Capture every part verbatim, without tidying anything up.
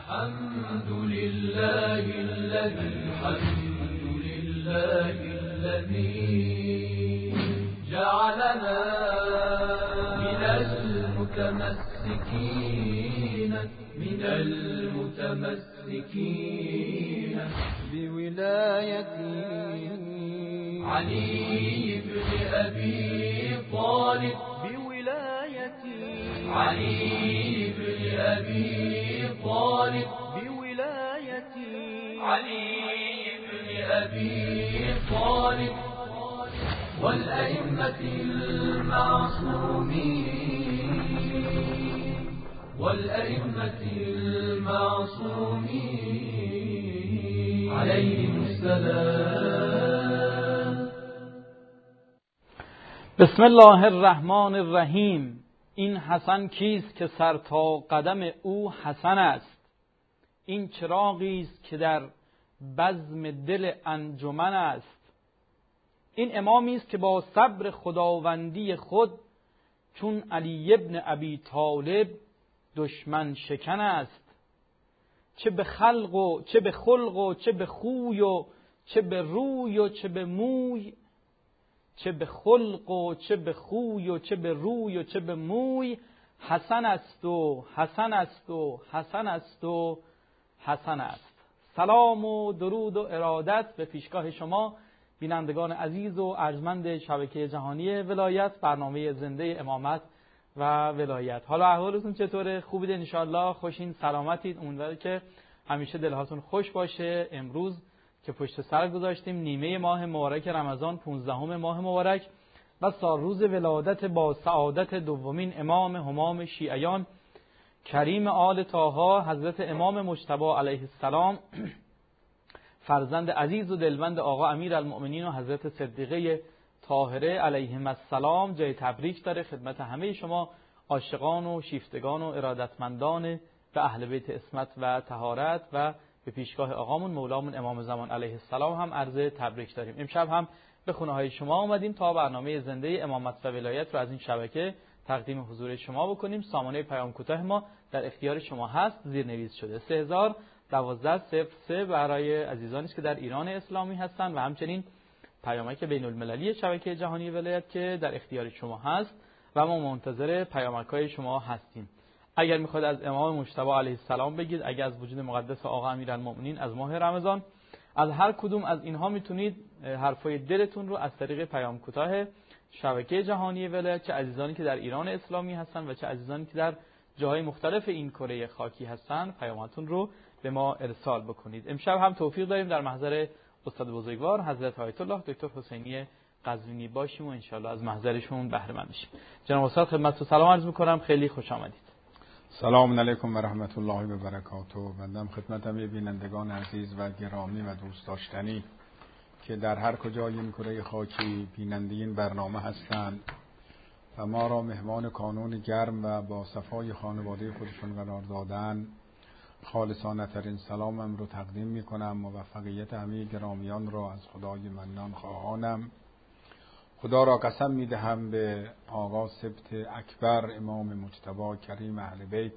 الحمد لله الذي الحمد لله الذي جعلنا من المتمسكين من المتمسكين بولاية علي بن أبي طالب بولاية علي بن أبي طالب بولاية علي بن أبي طالب والأئمة المعصومين والأئمة المعصومين عليهم السلام. بسم الله الرحمن الرحیم. این حسن کیست که سر تا قدم او حسن است؟ این چراغی است که در بزم دل انجمن است. این امامی است که با صبر خداوندی خود چون علی ابن ابی طالب دشمن شکن است. چه به خلق و چه به خلق و چه به خوی و چه به روی و چه به موی، چه به خلق و چه به خوی و چه به روی و چه به موی، حسن است و حسن است و حسن است و حسن است. سلام و درود و ارادت به پیشگاه شما بینندگان عزیز و ارجمند شبکه جهانی ولایت، برنامه زنده امامت و ولایت. حالا احوالتون چطوره؟ خوبید ان شاء الله؟ خوشین، سلامتید؟ امیدوارم که همیشه دلهاتون خوش باشه. امروز که پشت سر گذاشتیم نیمه ماه مبارک رمضان، پانزدهم ماه مبارک و سال روز ولادت با سعادت دومین امام همام شیعیان کریم آل طاها حضرت امام مجتبی علیه السلام، فرزند عزیز و دلبند آقا امیرالمؤمنین و حضرت صدیقه طاهره علیهم السلام، جای تبریک داره خدمت همه شما عاشقان و شیفتگان و ارادتمندان به اهل بیت عصمت و طهارت و به پیشگاه آقامون مولامون امام زمان علیه السلام هم عرض تبریک داریم. امشب هم به خونه های شما اومدیم تا برنامه زنده امامت و ولایت رو از این شبکه تقدیم حضور شما بکنیم. سامانه پیام کوتاه ما در اختیار شما هست، زیرنویس شده سه هزار و دوازده صفر سه برای عزیزانی که در ایران اسلامی هستند و همچنین پیامک بین المللی شبکه جهانی ولایت که در اختیار شما هست و ما منتظر پیامک‌های شما هستیم. اگر میخواید از امام مجتبی علیه السلام بگید، اگر از وجود مقدس آقا امیرالمؤمنین از ماه رمضان، از هر کدوم از اینها میتونید حرفای دلتون رو از طریق پیام کوتاه شبکه جهانی ولایت، چه عزیزانی که در ایران اسلامی هستن و چه عزیزانی که در جاهای مختلف این کره خاکی هستن، پیامتون رو به ما ارسال بکنید. امشب هم توفیق داریم در محضر استاد بزرگوار حضرت آیت الله دکتر حسینی قزوینی باشیم و ان شاء الله از محضرشون بهره مند بشیم. جناب استاد خدمت و سلام عرض می‌کنم، خیلی خوش آمدید. سلام علیکم و رحمت الله و برکاته. بنده خدمت همه بینندگان عزیز و گرامی و دوست داشتنی که در هر کجای این کره خاکی بیننده این برنامه هستند و ما را مهمان کانون گرم و با صفای خانواده خودشون قرار دادن، خالصانه ترین سلامم رو تقدیم می کنم. موفقیت همه گرامیان را از خدای منان خواهانم. خدا را قسم می دهم به آقا سبت اکبر امام مجتبی کریم اهل بیت،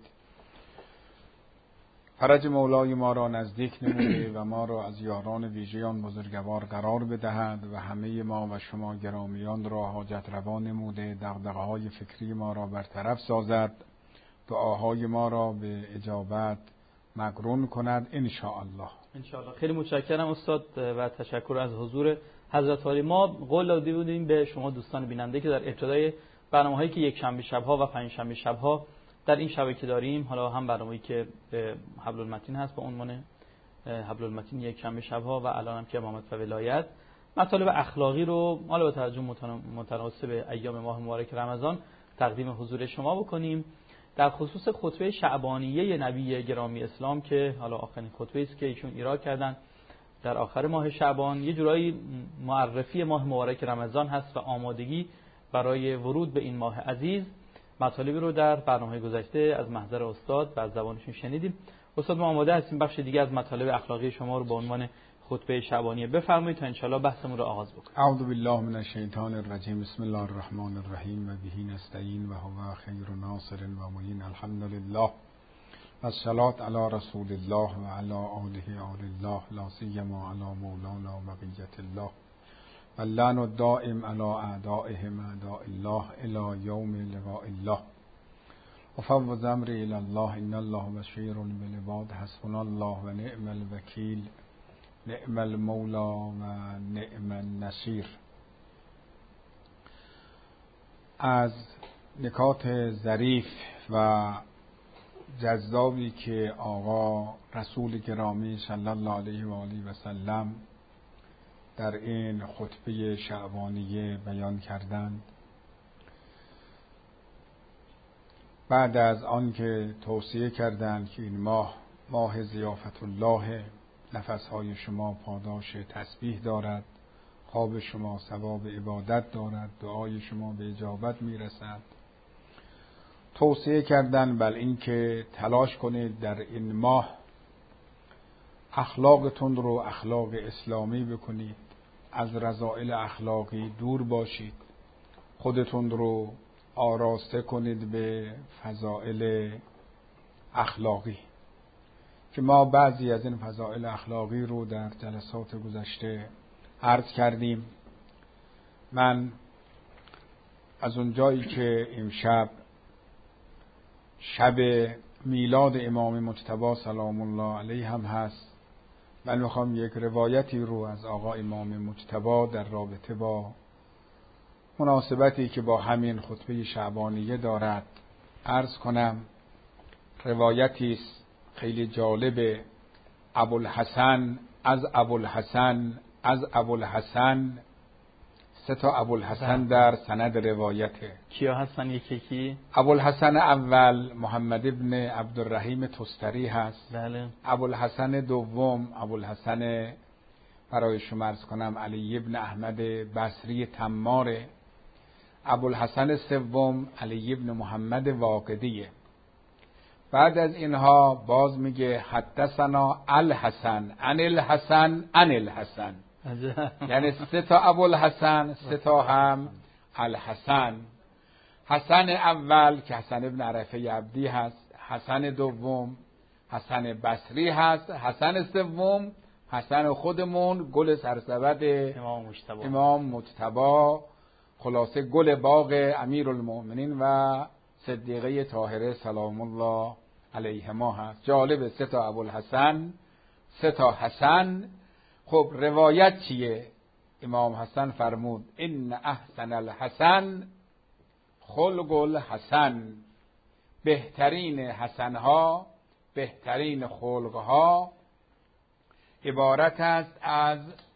فرج مولای ما را نزدیک نموده و ما را از یاران ویژه آن بزرگوار قرار بدهد و همه ما و شما گرامیان را حاجت روا نموده، دغدغه‌های فکری ما را برطرف سازد، دعاهای ما را به اجابت مقرون کند ان شاء الله. ان شاء الله. خیلی متشکرم استاد و تشکر از حضور حضرت عالی. ما قول داده بودیم به شما دوستان بیننده که در ابتدای برنامه‌هایی که یک شنبه شب‌ها و پنج شنبه شب‌ها در این شبکه داریم، حالا هم برنامه‌ای که حبل المتین هست با عنوان حبل المتین یک شنبه شب‌ها و الان هم که امامت و ولایت، مطالب اخلاقی رو حالا با توجه متناسب ایام ماه مبارک رمضان تقدیم حضور شما بکنیم. در خصوص خطبه شعبانیه نبی گرامی اسلام که حالا آخرین خطبه است که ایشون ایراد کردن در آخر ماه شعبان، یه جورایی معرفی ماه مبارک رمضان هست و آمادگی برای ورود به این ماه عزیز. مطالبی رو در برنامه گذشته از محضر استاد و از زبانشون شنیدیم. استاد ما آماده هستیم بخش دیگه از مطالب اخلاقی شما رو به عنوان خطبه شعبانیه بفرمایید تا ان شاء الله بحثمون رو آغاز بکنیم. اعوذ بالله من الشیطان الرجیم. بسم الله الرحمن الرحیم و به نستعین و هو خیر ناصر و معین. الحمدلله الصلاة علی رسول الله و علی آله آل الله لا سیما علی مولانا بقیة الله و اللعن الدائم علی اعدائهم اعداء الله الی یوم لقاء الله افوض امری الی الله ان الله بشیر بالعباد حسبنا الله و نعم الوکیل نعم المولا و نعم النصیر. از نکات ظریف و جذابی که آقا رسول گرامی صلی الله علیه و آله و سلم در این خطبه شعبانیه بیان کردند، بعد از آن که توصیه کردند که این ماه ماه ضیافت الله، نفسهای شما پاداش تسبیح دارد، خواب شما ثواب عبادت دارد، دعای شما به اجابت میرسد، توصیه کردن بل این که تلاش کنید در این ماه اخلاقتون رو اخلاق اسلامی بکنید، از رذائل اخلاقی دور باشید، خودتون رو آراسته کنید به فضائل اخلاقی که ما بعضی از این فضائل اخلاقی رو در جلسات گذشته عرض کردیم. من از اون جایی که امشب شب میلاد امام مجتبی سلام الله علیه هم هست، من میخوام یک روایتی رو از آقا امام مجتبی در رابطه با مناسبتی که با همین خطبه شعبانیه دارد عرض کنم. روایتی است خیلی جالب، ابوالحسن از ابوالحسن از ابوالحسن، سه تا ابوالحسن در سند روایته. کیا هستن یکی کی؟ ابوالحسن اول محمد ابن عبدالرحیم تستری هست. بله. ابوالحسن دوم ابوالحسن برای شما عرض کنم علی ابن احمد بصری تماره. ابوالحسن سوم علی ابن محمد واقدیه. بعد از اینها باز میگه حدثنا الحسن عن الحسن عن الحسن، یعنی سه تا ابوالحسن، سه تا هم الحسن. حسن اول که حسن ابن عرفه عبدی هست، حسن دوم حسن بصری هست، حسن سوم حسن خودمون گل سرسبد امام مجتبی امام مجتبی، خلاصه گل باغ امیرالمؤمنین و صدیقه طاهره سلام الله علیهما هست. جالب، سه تا ابوالحسن، سه تا حسن. خب روایت چیه؟ امام حسن فرمود ان احسن الحسن خلق الحسن، بهترین حسنها، بهترین خلقها عبارت است از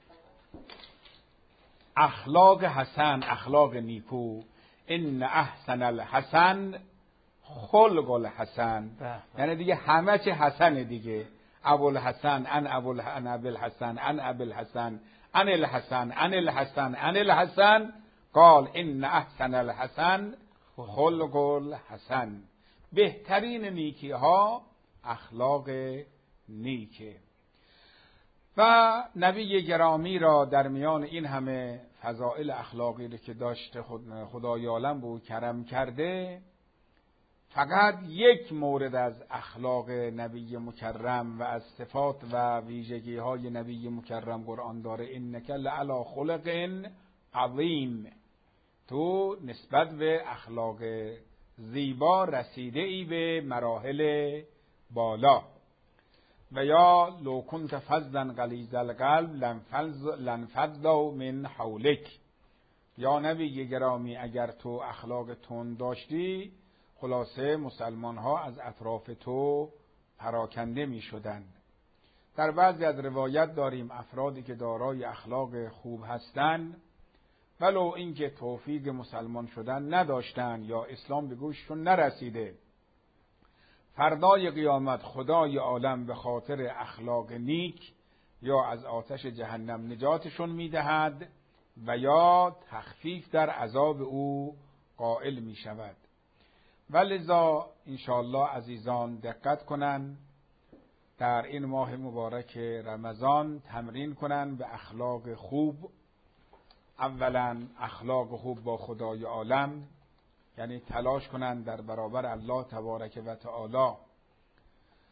اخلاق حسن، اخلاق نیکو. ان احسن الحسن خلق الحسن، یعنی دیگه همه چی حسنه دیگه. ابوالحسن ان ابوالحسن ابوالحسن ان ابوالحسن ان الحسن ان الحسن ان الحسن قال ان احسن الحسن خلق الحسن، بهترین نیکی ها اخلاق نیکه. و نبی گرامی را در میان این همه فضائل اخلاقی که داشته خود خدای عالم به او کرم کرده، فقط یک مورد از اخلاق نبی مکرم و از صفات و ویژگی های نبی مکرم قرآن داره، انک لعلی خلق عظیم، تو نسبت به اخلاق زیبا رسیده ای به مراحل بالا. و یا لو کنت فظا غلیظ القلب لانفضوا من حولک، یا نبی گرامی اگر تو اخلاق تند داشتی، خلاصه مسلمان ها از اطراف تو پراکنده می شدند. در بعضی از روایت داریم افرادی که دارای اخلاق خوب هستند، ولو اینکه توفیق مسلمان شدن نداشتند یا اسلام به گوششون نرسیده، فردای قیامت خدای عالم به خاطر اخلاق نیک یا از آتش جهنم نجاتشون میدهد و یا تخفیف در عذاب او قائل می شود. ولذا انشاءالله عزیزان دقت کنن، در این ماه مبارک رمضان تمرین کنن به اخلاق خوب. اولا اخلاق خوب با خدای عالم، یعنی تلاش کنن در برابر الله تبارک و تعالی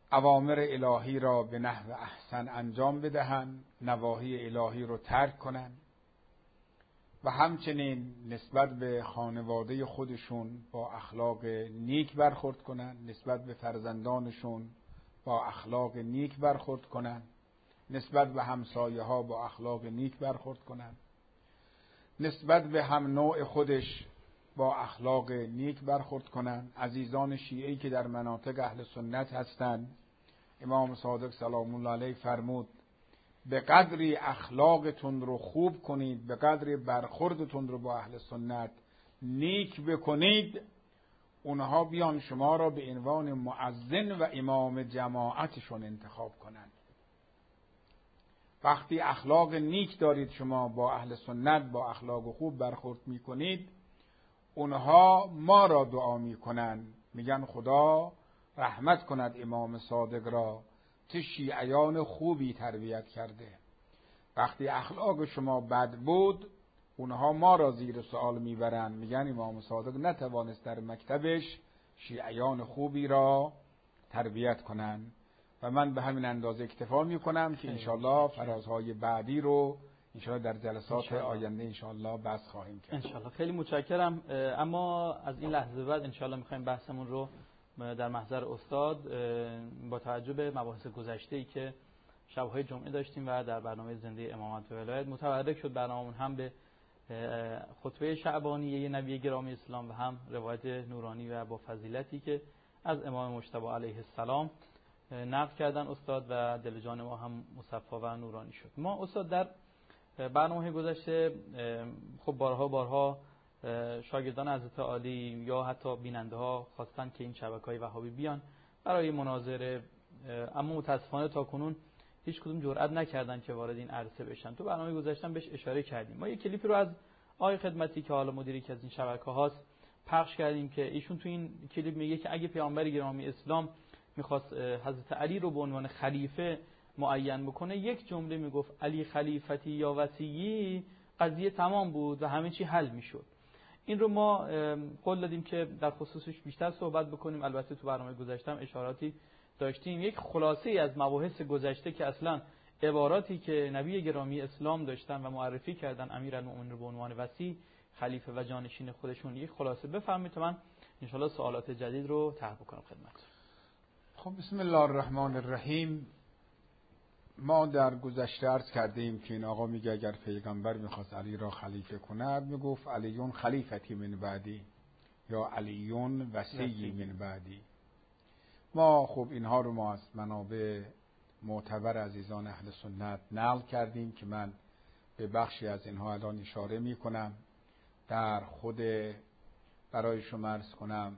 اوامر الهی را به نحو احسن انجام بدهند، نواهی الهی رو ترک کنند و همچنین نسبت به خانواده خودشون با اخلاق نیک برخورد کنند، نسبت به فرزندانشون با اخلاق نیک برخورد کنند، نسبت به همسایه ها با اخلاق نیک برخورد کنند، نسبت به هم نوع خودش با اخلاق نیک برخورد کنند. عزیزان شیعی که در مناطق اهل سنت هستند، امام صادق سلام الله علیه فرمود به قدری اخلاقتون رو خوب کنید، به قدری برخوردتون رو با اهل سنت نیک بکنید، اونها بیان شما را به عنوان مؤذن و امام جماعتشون انتخاب کنند. وقتی اخلاق نیک دارید شما با اهل سنت، با اخلاق خوب برخورد میکنید، اونها ما را دعا میکنند، میگن خدا رحمت کند امام صادق را، چه شیعیان خوبی تربیت کرده. وقتی اخلاق شما بد بود، اونها ما را زیر سوال میبرند، میگن امام صادق نتوانست در مکتبش شیعیان خوبی را تربیت کنند. و من به همین اندازه اکتفا میکنم که انشالله فرازهای بعدی رو انشالله در جلسات انشالله. آینده انشالله بحث خواهیم کرد. انشالله. خیلی متشکرم. اما از این لحظه بعد انشالله میخوایم بحثمون رو در محضر استاد با توجه به مباحث گذشته‌ای که شب‌های جمعه داشتیم و در برنامه زنده امامت و ولایت متبرک شد برنامه‌مون هم به خطبه شعبانیه نبی گرامی اسلام و هم روایت نورانی و با فضیلتی که از امام مجتبی علیه السلام نقل کردن استاد و دل جان ما هم مصفا و نورانی شد. ما استاد در برنامه گذشته خب بارها بارها شاگردان حضرت عالی یا حتی بیننده ها خواستن که این شبکه‌های وهابی بیان برای مناظره، اما متاسفانه تا کنون هیچ کدوم جرئت نکردن که وارد این عرصه بشن. تو برنامه گذشته بهش اشاره کردیم. ما یک کلیپی رو از آقای خدمتی که حالا مدیری که از این شبکه هاست پخش کردیم که ایشون تو این کلیپ میگه که اگه پیامبر گرامی اسلام میخواست حضرت علی رو به عنوان خلیفه معین بکنه، یک جمله میگفت علی خلیفتی یا وصیی، قضیه تمام بود و همه چی حل میشد. این رو ما قول دادیم که در خصوصش بیشتر صحبت بکنیم. البته تو برنامه گذشته هم اشاراتی داشتیم. یک خلاصه از مباحث گذشته که اصلا عباراتی که نبی گرامی اسلام داشتن و معرفی کردن امیرالمومنین رو به عنوان وصی، خلیفه و جانشین خودشون، یک خلاصه بفرمایید تا من ان شاء الله سوالات جدید رو طرح بکنم خدمتتون. خب بسم الله الرحمن الرحیم. ما در گذشته عرض کردیم که این آقا میگه اگر پیغمبر میخواست علی را خلیفه کند میگفت علیون خلیفتی من بعدی یا علیون وصی من بعدی. ما خب اینها رو ما از منابع معتبر عزیزان اهل سنت نقل کردیم که من به بخشی از اینها الان اشاره میکنم. در خود برای شما عرض کنم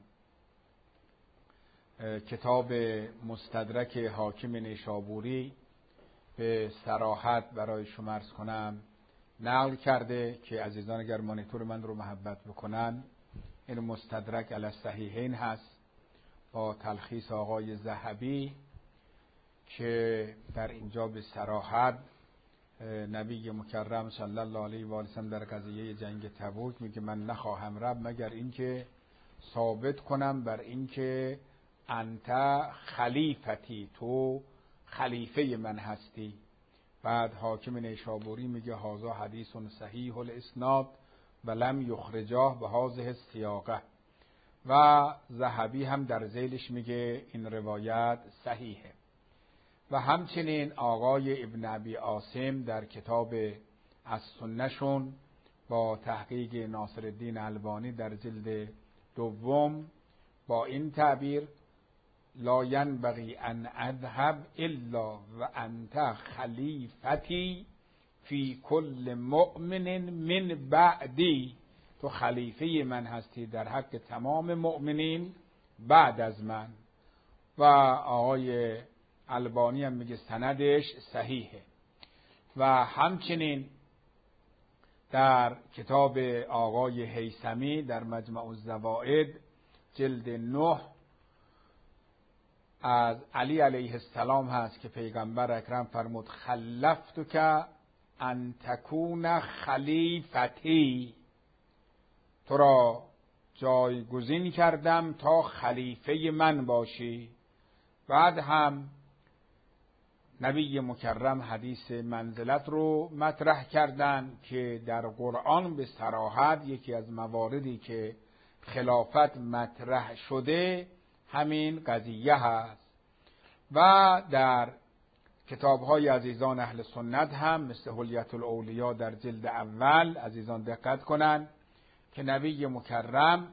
کتاب مستدرک حاکم نیشابوری به صراحت برای شما عرض کنم نقل کرده که عزیزان اگر مانیتور من رو محبت بکنن، این مستدرک علی الصحیحین هست با تلخیص آقای ذهبی که در اینجا به صراحت نبی مکرم صلی الله علیه و آله در قضیه جنگ تبوک میگه من نخواهم رفت مگر اینکه ثابت کنم بر اینکه انت خلیفتی، تو خلیفه من هستی. بعد حاکم نیشابوری میگه هذا حدیث صحیح الاسناد و لم یخرجاه به هذه السیاقه، و ذهبی هم در ذیلش میگه این روایت صحیحه. و همچنین آقای ابن ابی عاصم در کتاب از سنشون با تحقیق ناصرالدین البانی در جلد دوم با این تعبیر لا ینبغی ان اذهب الا و انت خلیفتی فی کل مؤمن من بعدی، تو خلیفه من هستی در حق تمام مؤمنین بعد از من. و آقای البانی هم میگه سندش صحیحه. و همچنین در کتاب آقای هیثمی در مجمع الزوائد جلد نه از علی علیه السلام هست که پیغمبر اکرم فرمود خلفتک ان تکون خلیفتی، تو را جایگزین کردم تا خلیفه من باشی. و بعد هم نبی مکرم حدیث منزلت رو مطرح کردن که در قرآن به صراحت یکی از مواردی که خلافت مطرح شده همین قضیه هست و در کتاب‌های عزیزان اهل سنت هم مثل حلیت الاولیا در جلد اول عزیزان دقت کنند که نبی مکرم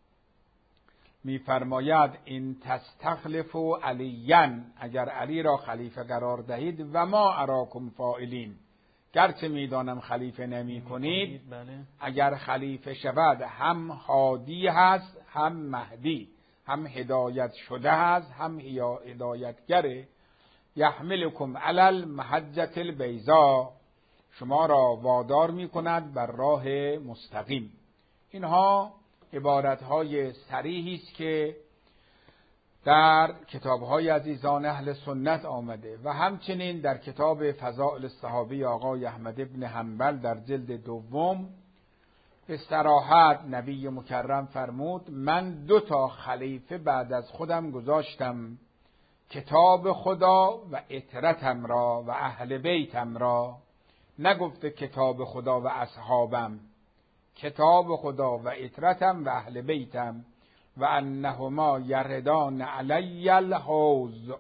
می‌فرماید این تستخلفوا علیاً، اگر علی را خلیفه قرار دهید و ما اراکم فاعلین، گرچه میدانم خلیفه نمی کنید، اگر خلیفه شود هم هادی هست هم مهدی، هم هدایت شده هست هم هدایتگره، یحملکم علی المحجة البیضاء، شما را وادار می کند بر راه مستقیم. اینها عبارتهای صریحی است که در کتاب‌های عزیزان اهل سنت آمده و همچنین در کتاب فضائل الصحابه آقای احمد ابن حنبل در جلد دوم به صراحت نبی مکرم فرمود من دو تا خلیفه بعد از خودم گذاشتم، کتاب خدا و عترتم را و اهل بیتم را. نگفته کتاب خدا و اصحابم، کتاب خدا و عترتم و اهل بیتم و انهما یردان علی الحوض.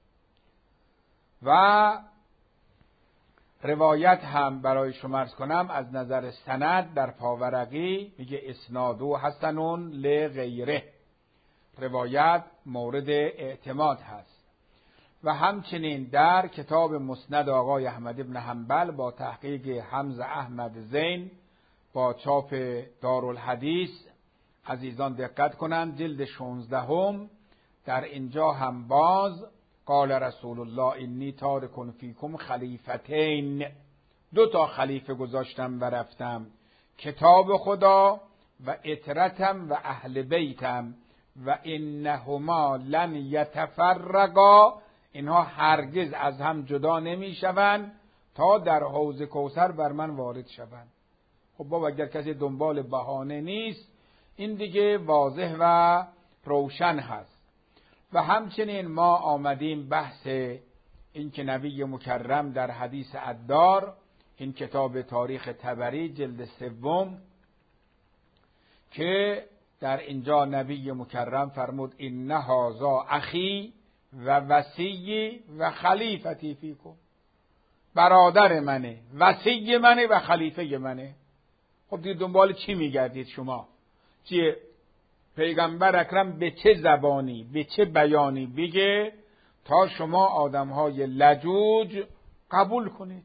و روایت هم برای شما عرض کنم از نظر سند در پاورقی میگه اسنادو حسنون لغیره، روایت مورد اعتماد هست. و همچنین در کتاب مسند آقای احمد ابن حنبل با تحقیق حمز احمد زین با چاپ دارالحدیث عزیزان دقت کنند جلد شانزدهم، در اینجا هم باز قال رسول الله انی تارک فیکم خلیفتین، دو تا خلیفه گذاشتم و رفتم، کتاب خدا و عترتم و اهل بیتم و انهما لن یتفرقا، اینها هرگز از هم جدا نمی شوند تا در حوض کوثر بر من وارد شوند. خب بابا اگر کسی دنبال بهانه نیست این دیگه واضح و روشن هست. و همچنین ما آمدیم بحث این که نبی مکرم در حدیث عدار، این کتاب تاریخ طبری جلد سوم، که در اینجا نبی مکرم فرمود این هذا اخی و وصی و خلیفتی فیکم، برادر منه، وصی منه و خلیفه منه. خب دیگه دنبال چی میگردید شما؟ چیه پیغمبر اکرم به چه زبانی به چه بیانی بگه تا شما آدمهای لجوج قبول کنید؟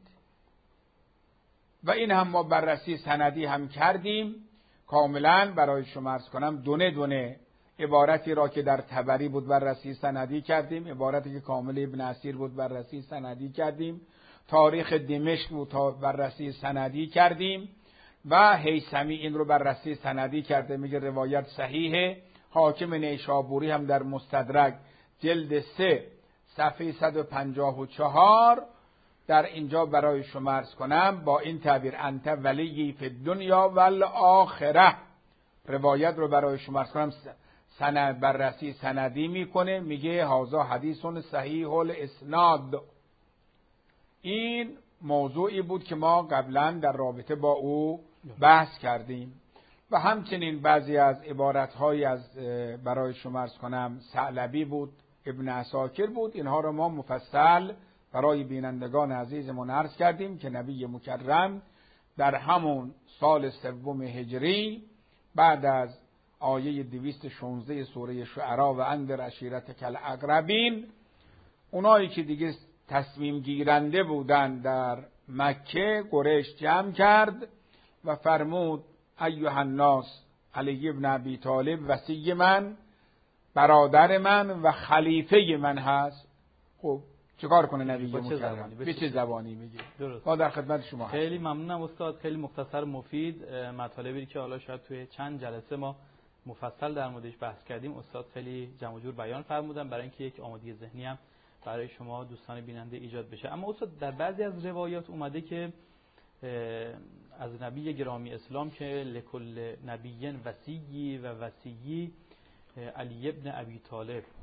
و این هم ما بررسی سندی هم کردیم کاملا برای شما عرض کنم، دونه دونه عبارتی را که در طبری بود بررسی سندی کردیم، عبارتی که کامل ابن اسیر بود بررسی سندی کردیم، تاریخ دمشق بود تا بررسی سندی کردیم و هیثمی این رو بررسی سندی کرده، میگه روایت صحیحه. حاکم نیشابوری هم در مستدرک جلد سه صفحه صد و پنجاه و چهار در اینجا برای شما عرض کنم با این تعبیر انت ولی فی الدنیا والآخره، روایت رو برای شما عرض کنم سند بررسی سندی میکنه، میگه هذا حدیث صحیح الاسناد. این موضوعی بود که ما قبلا در رابطه با او بحث کردیم و همچنین بعضی از عبارت‌های از برای شما عرض کنم ثعلبی بود، ابن عساکر بود، اینها رو ما مفصل برای بینندگان عزیزمون عرض کردیم که نبی مکرم در همون سال سوم هجری بعد از آیه دویست و شانزده سوره شعراء و انذر عشیرتک الاقربین، اونایی که دیگه تصمیم گیرنده بودن در مکه، قریش جمع کرد و فرمود ایها الناس علی ابن ابی طالب وصی من، برادر من و خلیفه من هست. خب چیکار کنه نبی مکرم؟ به چه زبانی میگه؟ درست. ما در خدمت شما هستیم. خیلی ممنونم استاد، خیلی مختصر مفید، مطالبی که حالا شاید توی چند جلسه ما مفصل در موردش بحث کردیم استاد خیلی جمع و جور بیان فرمودن برای اینکه یک آمادگی ذهنی هم برای شما دوستان بیننده ایجاد بشه. اما استاد در بعضی از روایات اومده که از نبی گرامی اسلام که لکل نبی وصی و وصی علی ابن ابی طالب،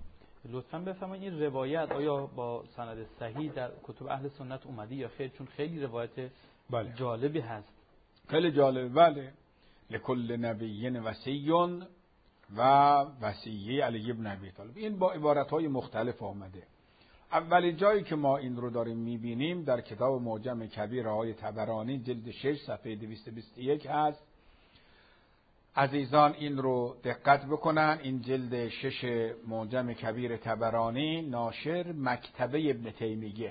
لطفاً بفرمایید این روایت آیا با سند صحیح در کتب اهل سنت اومده یا خیر؟ چون خیلی روایت بله. جالبی هست. خیلی جالب. بله. لکل نبی وصی و وصیه علی ابن ابی طالب. این با عبارت‌های مختلف آمده. اولین جایی که ما این رو داریم می‌بینیم در کتاب معجم کبیر آقای طبرانی جلد شش صفحه دویست و بیست و یک هست. عزیزان این رو دقت بکنن. این جلد شش معجم کبیر طبرانی، ناشر مکتبه ابن تیمیه.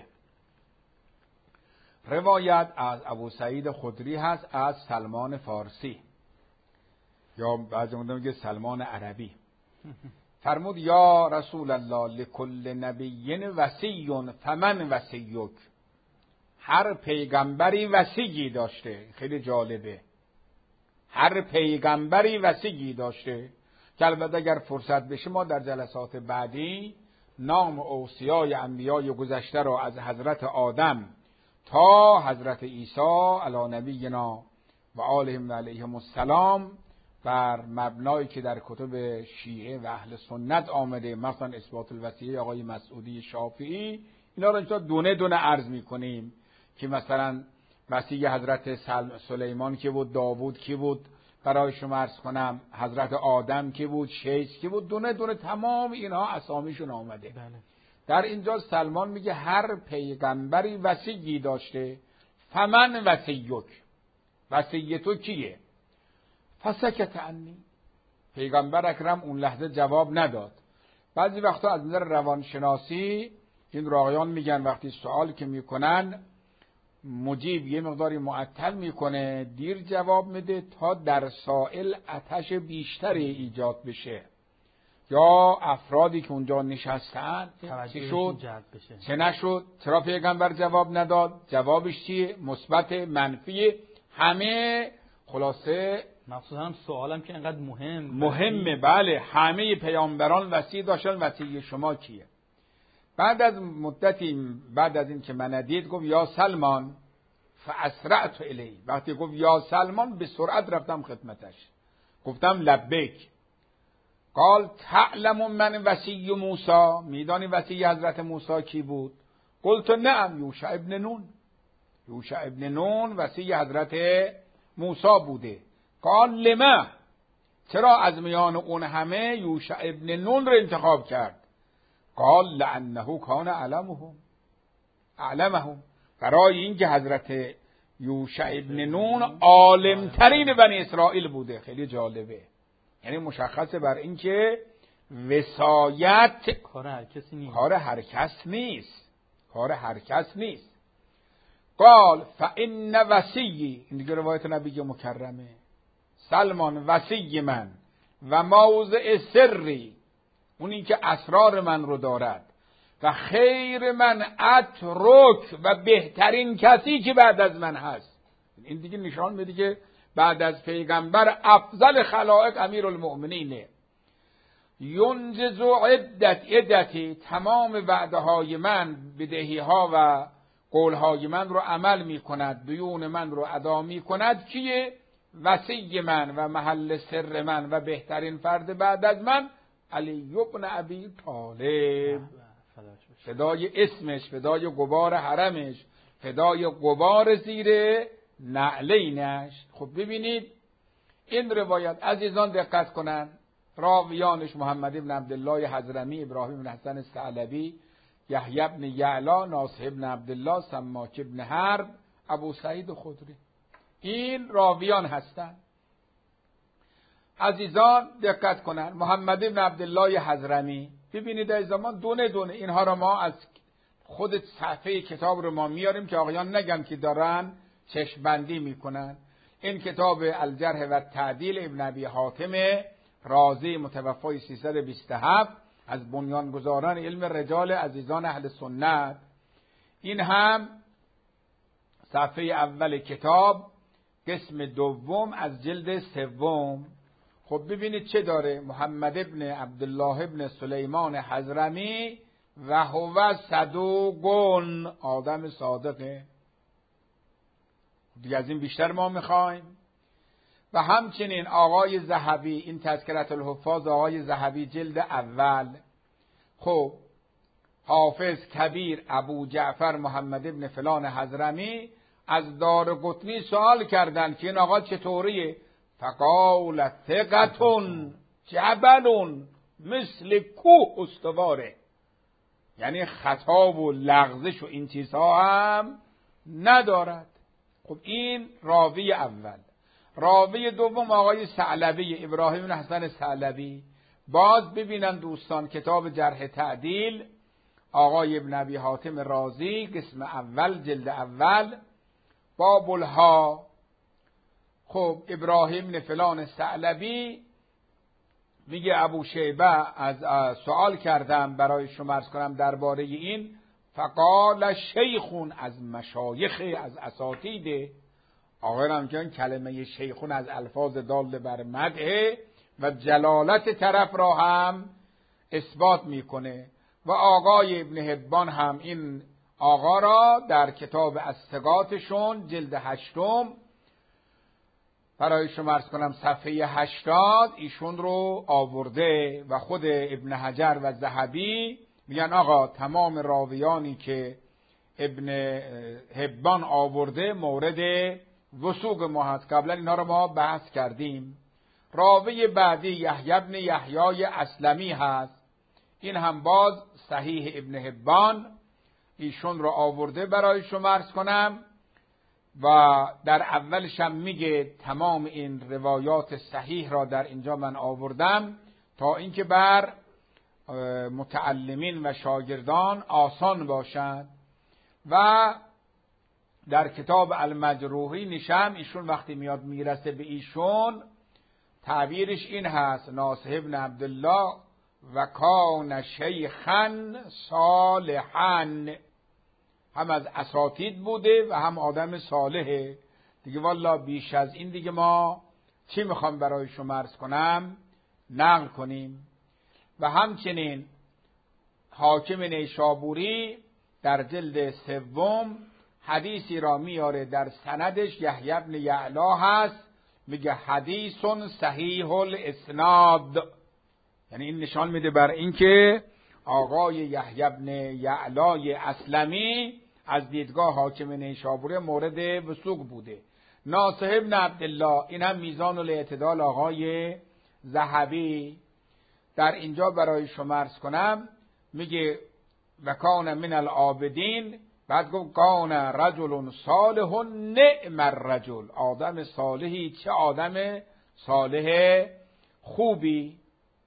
روایت از ابو سعید خدری هست از سلمان فارسی، یا بعضی موقع میگه سلمان عربی. فرمود یا رسول الله لکل نبی وصی فمن وصیک. هر پیغمبری وصیی داشته. خیلی جالبه. هر پیغمبری وصیی داشته که البته اگر فرصت بشه ما در جلسات بعدی نام اوصیای انبیای گذشته را از حضرت آدم تا حضرت عیسی علی نبینا و آلهم و علیهم السلام بر مبنایی که در کتب شیعه و اهل سنت آمده، مثلا اثبات الوصیه آقای مسعودی شافعی، اینا رو اینجا دونه دونه عرض میکنیم که مثلا وصی حضرت سلیمان کی بود، داوود کی بود، برای شما عرض کنم حضرت آدم کی بود، شیش کی بود، دونه دونه تمام اینها اسامیشون آمده. بله. در در اینجا سلمان میگه هر پیغمبری وصیی داشته. فمن وصیک، وصی تو کیه؟ فسکت عنی. پیغمبر اکرم اون لحظه جواب نداد. بعضی وقتا از نظر روانشناسی این راغیان میگن وقتی سوال که میکنن مجیب یه مقداری معطل میکنه، دیر جواب میده تا در سائل آتش بیشتری ایجاد بشه، یا افرادی که اونجا نشستن چی شد چه نشد، چرا پیغمبر جواب نداد، جوابش چیه، مثبت منفی، همه خلاصه مخصوصا هم سوالم که اینقدر مهم مهمه. بله، همه پیامبران وصی داشتن، وصی شما کیه؟ بعد از مدتی بعد از این که من دید گفت یا سلمان فاسرعت الی. وقتی گفت یا سلمان به سرعت رفتم خدمتش، گفتم لبیک. قال تعلم من وصی موسی. میدانی وصی حضرت موسی کی بود؟ قلت نعم یوشع ابن نون. یوشع ابن نون وصی حضرت موسی بوده. قال لما؟ چرا از میان اون همه یوشع ابن نون رو انتخاب کرد؟ قال لانه کان علمهم علمهم. برای اینکه حضرت یوشع ابن نون عالمترین بنی اسرائیل بوده. خیلی جالبه. یعنی مشخصه بر اینکه وصایت کار هر کسی نیست. کار هر کس نیست. کار هر کس نیست. قال فان وصی، این دیگه روایت نبی مکرمه، سلمان وصی من و موضع سری، اونی که اسرار من رو دارد، و خیر من اترک، و بهترین کسی که بعد از من هست. این دیگه نشان میده که بعد از پیغمبر افضل خلائق امیر المؤمنینه. ینجز عدت عدتی، تمام وعده های من، بدهی ها و قول های من رو عمل می کند، دیون من رو ادا می کند. کیه؟ وصی من و محل سر من و بهترین فرد بعد از من علی ابن ابی طالب. فدای اسمش، فدای غبار حرمش، فدای غبار زیر نعلینش. خب ببینید این روایت عزیزان دقت کنن، راویانش محمد ابن عبدالله حضرمی، ابراهیم بن حسن الثعلبی، یحیی بن یعلا، ناصح ابن عبدالله، سماک ابن حرب، ابو سعید خدری، این راویان هستند. عزیزان دقت کنن، محمد ابن عبدالله حضرمی، ببینید در زمان دونه دونه اینها را ما از خود صفحه کتاب رو ما میاریم که آقایان نگن که دارن چشم بندی میکنن. این کتاب الجرح و تعدیل ابن ابی حاتم رازی متوفای سیصد و بیست و هفت از بنیانگذاران علم رجال عزیزان اهل سنت. این هم صفحه اول کتاب قسم دوم از جلد سوم. خب ببینید چه داره، محمد ابن عبدالله ابن سلیمان حضرمی و هو صدوقون، آدم صادقه. دیگه از این بیشتر ما میخوایم. و همچنین آقای ذهبی، این تذکرة الحفاظ آقای ذهبی جلد اول، خب حافظ کبیر ابو جعفر محمد ابن فلان حضرمی از دارقطنی سوال کردند که این آقا چطوریه؟ فقال ثقتون جبلون مثل کوه استواره، یعنی خطا و لغزش و این چیزها هم ندارد. خب این راوی اول. راوی دوم آقای ثعلبی، ابراهیم بن حسن ثعلبی. باز ببینن دوستان کتاب جرح تعدیل آقای ابن ابی حاتم رازی قسم اول جلد اول باب الها. خب ابراهیم بن فلان ثعلبی میگه ابو شیبه از سوال کردم برای شما عرض کنم درباره این، فقال شیخون از مشایخ از اساتید. آقای رمجان کلمه شیخون از الفاظ دال بر مدح و جلالت طرف را هم اثبات میکنه و آقای ابن حبان هم این آقا را در کتاب الثقاتشون جلد هشتم برای شما عرض کنم صفحه هشتاد ایشون رو آورده و خود ابن حجر و ذهبی میگن آقا تمام راویانی که ابن حبان آورده مورد وثوق ما هست. قبلا اینها رو ما بحث کردیم. راوی بعدی یحیی بن یحیی اسلمی هست، این هم باز صحیح ابن حبان ایشون رو آورده برای شما عرض کنم و در اولش هم میگه تمام این روایات صحیح را در اینجا من آوردم تا اینکه بر متعلمین و شاگردان آسان باشد. و در کتاب المجروحی نشم ایشون وقتی میاد میرسه به ایشون تعبیرش این هست ناصح ابن عبدالله و کان شیخا صالحا، هم از اساتید بوده و هم آدم صالحه دیگه. والا بیش از این دیگه ما چی میخوام برای شما عرض کنم نقل کنیم. و همچنین حاکم نیشابوری در جلد سوم حدیثی را میاره در سندش یحیی بن یعلا هست، میگه حدیث صحیح الاسناد، یعنی این نشان میده بر اینکه آقای یحیی بن یعلای اسلمی از دیدگاه حاکم نیشابوری مورد وثوق بوده. ناصح ابن عبدالله این هم میزان الاعتدال آقای ذهبی در اینجا برای شما عرض کنم میگه و کان من العابدین، بعد گفت کان رجل صالح نعم الرجل، آدم صالحی چه آدم صالح خوبی.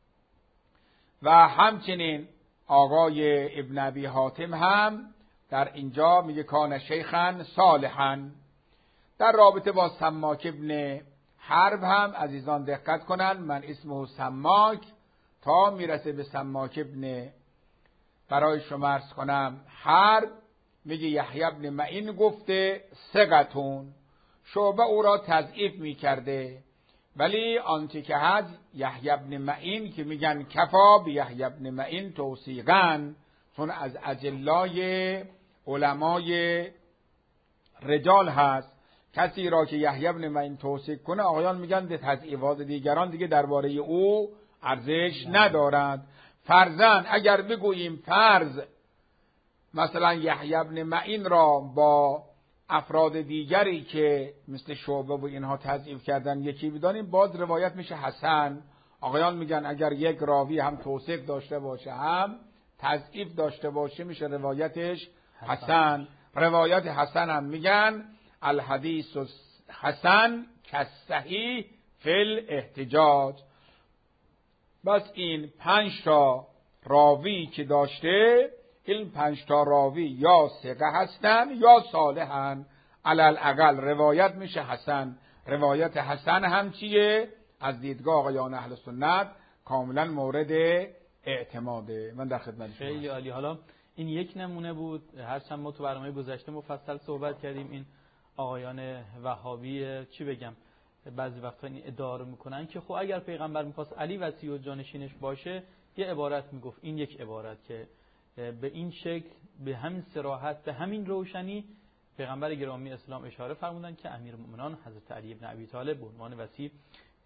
و همچنین آقای ابن ابی حاتم هم در اینجا میگه کان شیخا صالحا. در رابطه با سماک ابن حرب هم عزیزان دقت کنن، من اسمه سماک تا میرسه به سماک ابن برای شما عرض کنم حرب میگه یحیی بن معین گفته ثقتون، شعبه او را تضعیف میکرده، ولی آنچه که هست یحیی بن معین که میگن کفا به یحیی بن معین توثیقا، چون از اجلای علمای رجال هست. کسی را که یحیی بن معین توثیق کنه آقایان میگن ده تضعیفات دیگران دیگه درباره او ارزش ندارند. فرضاً اگر بگوییم فرض مثلا یحیی بن معین را با افراد دیگری که مثل شعبه و اینها تضعیف کردن یکی بدانیم، باز روایت میشه حسن. آقایان میگن اگر یک راوی هم توثیق داشته باشه هم تضعیف داشته باشه میشه روایتش حسن. روایت حسن هم میگن الحدیث حسن کالصحیح فی الاحتجاج. بس این پنج تا راوی که داشته، این پنج تا راوی یا ثقه هستن یا صالحن، علل اقل روایت میشه حسن. روایت حسن هم چیه؟ از دیدگاه آقایان اهل سنت کاملا مورد اعتماده. من در خدمت شما. خیلی عالی. حالا این یک نمونه بود، هرچند ما تو برنامه گذشته مفصل صحبت کردیم این آقایان وهابی چی بگم بعضی وقتا این ادعا میکنن که خب اگر پیغمبر میخواست علی وصی و جانشینش باشه یه عبارت میگفت، این یک عبارت که به این شکل به همین صراحت به همین روشنی پیغمبر گرامی اسلام اشاره فرمودن که امیرالمومنان حضرت علی بن ابی طالب به عنوان وصی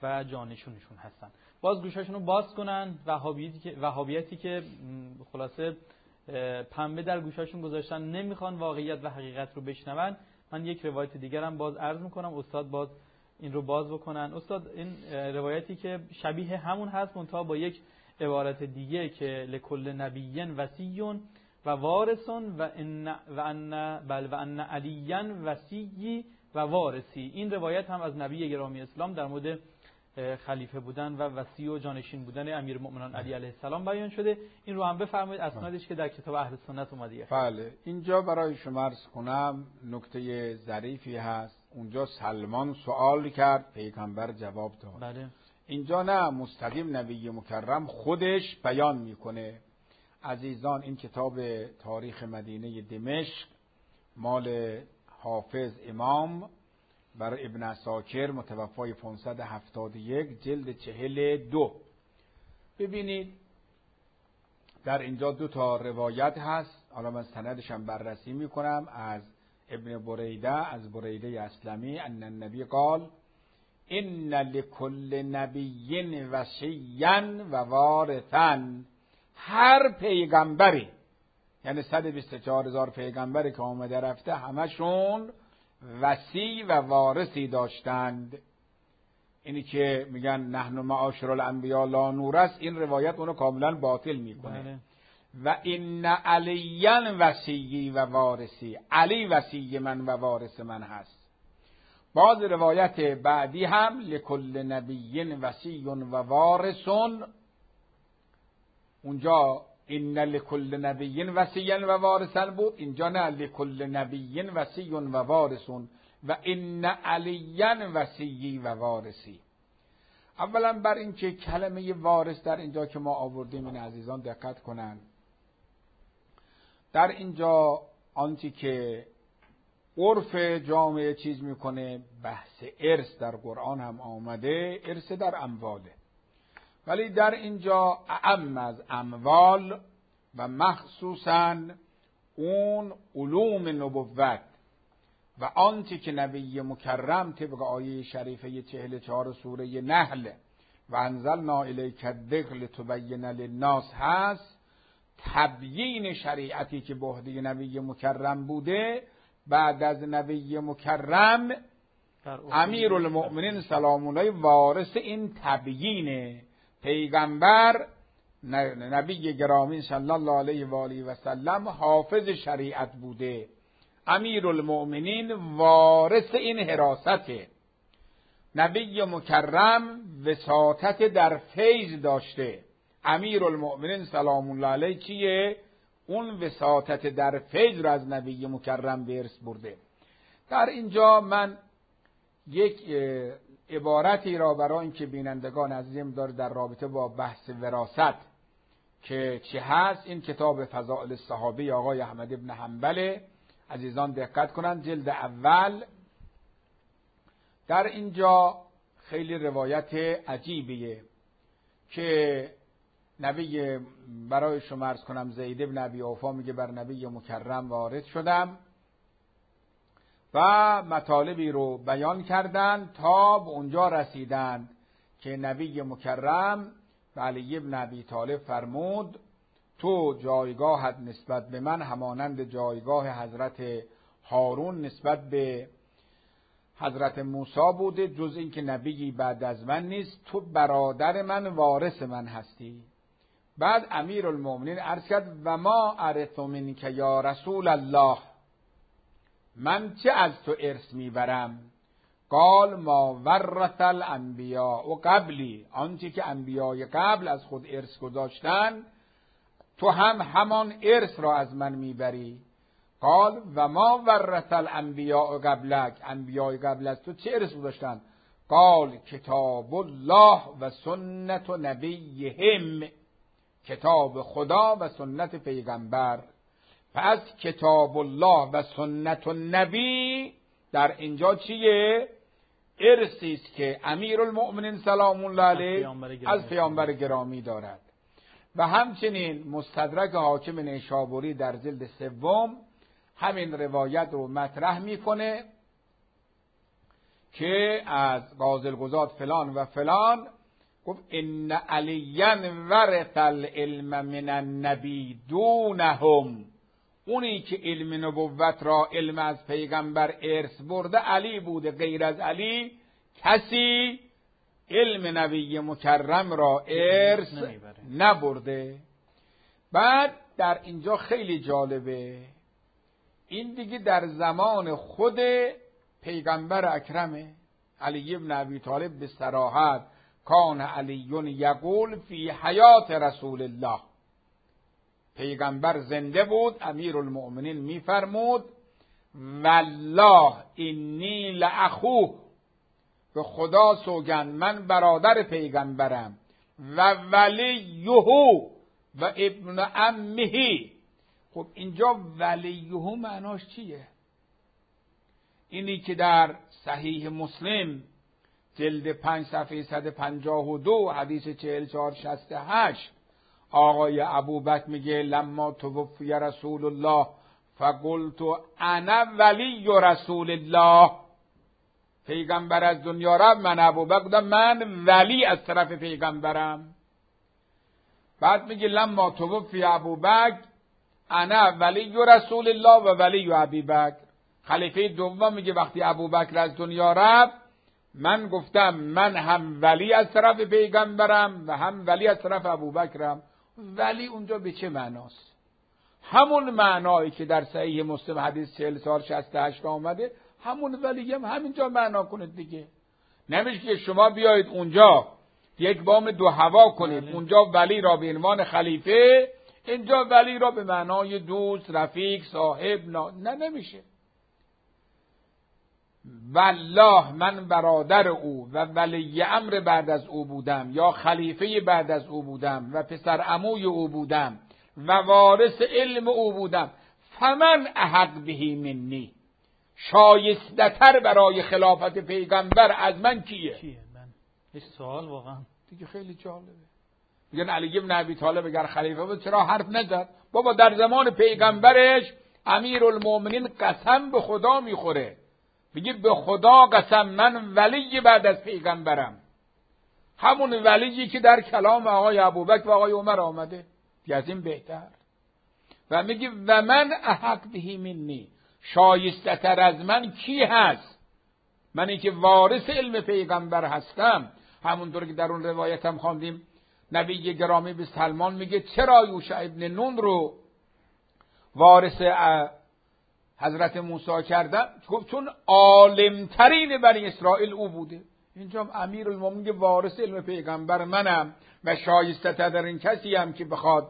و جانشونشون هستن. باز گوشاشون رو باز کنن. وهابیتی که وهابیتی که خلاصه پنبه در گوشاشون گذاشتن، نمیخوان واقعیت و حقیقت رو بشنون. من یک روایت دیگر هم باز عرض میکنم، استاد باز این رو باز بکنن. استاد این روایتی که شبیه همون هست منتها با یک عبارت دیگه که لکل نبی وصی و وارثون و ان و ان بل و ان علی وصی و وارثی. این روایت هم از نبی گرامی اسلام در مورد خلیفه بودن و وصی و جانشین بودن امیرالمؤمنین علی علیه السلام بیان شده. این رو هم بفرمایید، اسنادش که در کتاب اهل سنت اومده. بله، اینجا برای شما عرض کنم نکته ظریفی هست. اونجا سلمان سوال کرد، پیغمبر جواب داد. بله. اینجا نه، مستقیم نبی مکرم خودش بیان میکنه. عزیزان، این کتاب تاریخ مدینه دمشق مال حافظ امام برای ابن عساکر متوفای پانصد و هفتاد و یک، جلد چهل دو. ببینید در اینجا دو تا روایت هست. حالا من سندش هم بررسی میکنم. از ابن بریده، از بریده اسلمی، ان النبی قال ان لکل نبی وصیا و وارثا. هر پیغمبری، یعنی صد و بیست و چهار هزار پیغمبری که آمده رفته، همشون وصی و وارثی داشتند. اینی که میگن نحن معاشر الانبیاء لا نورث، این روایت اونو کاملا باطل میکنه. بله. و ان علی وصی و وارثی، علی وصی من و وارث من هست. باز روایت بعدی هم لکل نبی وصی و وارثون، اونجا ان لکل نبی وصی و وارثا بود، اینجا نه، لکل نبی وصی و وارثون و ان علی وصی و وارثی. اولا بر این که کلمه وارث در اینجا که ما آوردیم، این عزیزان دقت کنن. در اینجا آنچه که عرف جامعه چیز میکنه، بحث ارث در قرآن هم آمده، ارث در امواله، ولی در اینجا اعم از اموال و مخصوصاً اون علوم نبوت و آنچه که نبی مکرم طبق آیه شریفه چهل و چهار سوره نحل و انزلنا الیک الذکر لتبین للناس هست، تبیین شریعتی که به عهده نبی مکرم بوده. بعد از نبی مکرم امیرالمؤمنین سلام علیه وارث این تبیینه. پیغمبر نبی گرامی صلی الله علیه و آله و سلم حافظ شریعت بوده، امیرالمؤمنین وارث این حراسته. نبی مکرم وساطت در فیض داشته، امیرالمؤمنین سلام الله علیه چیه؟ اون وساطت در فیض را از نبی مکرم به ارث برده. در اینجا من یک عبارتی را برای اینکه بینندگان عزیزم داره در رابطه با بحث وراثت که چه هست، این کتاب فضائل الصحابه آقای احمد ابن حنبل، عزیزان دقت کنند، جلد اول. در اینجا خیلی روایت عجیبیه که نبی برای شما عرض کنم، زید ابن ابی اوفا میگه بر نبی مکرم وارد شدم و مطالبی رو بیان کردن تا به اونجا رسیدند که نبی مکرم به علی ابن ابی طالب فرمود تو جایگاهت نسبت به من همانند جایگاه حضرت هارون نسبت به حضرت موسی بوده، جز این که نبیی بعد از من نیست، تو برادر من وارث من هستی. بعد امیرالمؤمنین عرض کرد و ما ارث منک یا رسول الله، من چه از تو ارث میبرم؟ قال ما ورث الانبیاء و قبلی، آنچه که انبیای قبل از خود ارث گذاشتن تو هم همان ارث را از من میبری. قال و ما ورث الانبیاء قبلک، انبیای قبل از تو چه ارث گذاشتن؟ قال کتاب الله و سنت نبیهم، کتاب خدا و سنت پیغمبر. پس کتاب الله و سنت النبی در اینجا چیه؟ ارثی است که امیرالمؤمنین سلام الله علیه از پیامبر گرامی دارد. و همچنین مستدرک حاکم نیشابوری در جلد سوم همین روایت رو مطرح میکنه که از غازالگزات فلان و فلان گفت ان علیا ورث العلم من النبی دونهم، اونی که علم نبوت را علم از پیغمبر ارث برده علی بوده، غیر از علی کسی علم نبی مکرم را ارث نبرده. بعد در اینجا خیلی جالبه، این دیگه در زمان خود پیغمبر اکرمه علی ابن ابی طالب به صراحت کان علی یقول فی حیات رسول الله، پیغمبر زنده بود، امیرالمؤمنین میفرمود والله انی لاخوه، به خدا سوگند من برادر پیغمبرم، و ولیه و ابن عمه. خب اینجا ولیه معناش چیه؟ اینی که در صحیح مسلم جلد پنج صفحه صد و پنجاه و دو حدیث چهل و چهار شصت و هشت آقای ابوبکر میگه لما توفی رسول الله فقلت انا ولی رسول الله، پیغمبر از دنیا رفت، من ابوبکر بودم من ولی از طرف پیغمبرم. بعد میگه لما توفی ابوبکر انا ولی رسول الله و ولی ابوبکر، خلیفه دوم میگه وقتی ابوبکر از دنیا رفت من گفتم من هم ولی از طرف پیغمبرم و هم ولی از طرف ابوبکرم. ولی اونجا به چه معناست؟ همون معنایی که در صحیح مسلم حدیث چهل و چهار شصت و هشت آمده، همون ولی هم همینجا معنا کنید دیگه. نمیشه که شما بیایید اونجا یک بام دو هوا کنید، بله. اونجا ولی را به عنوان خلیفه، اینجا ولی را به معنای دوست، رفیق، صاحب، نه, نه نمیشه. والله من برادر او و ولی امر بعد از او بودم، یا خلیفه بعد از او بودم و پسر عموی او بودم و وارث علم او بودم، فمن احق بهی منی، شایسته تر برای خلافت پیغمبر از من کیه؟ کیه من؟ این سوال واقعا دیگه خیلی جالبه. میگن علی ابن ابی طالب اگر خلیفه بود چرا حرف نزد؟ بابا در زمان پیغمبرش امیرالمؤمنین قسم به خدا میخوره، میگه به خدا قسم من ولی بعد از پیغمبرم، همون ولیی که در کلام آقای ابوبکر و آقای عمر آمده، دیگه از این بهتر. و میگه و من احق بهی منی، شایسته تر از من کی هست؟ منی که وارث علم پیغمبر هستم. همونطور که در اون روایت هم خواندیم نبی گرامی به سلمان میگه چرا یوشع ابن نون رو وارث حضرت موسی کردن؟ گفت چون عالمترین بنی اسرائیل او بوده. اینجا امیرالمومنین وارث علم پیغمبر منم و شایسته تر این کسی هم که بخواد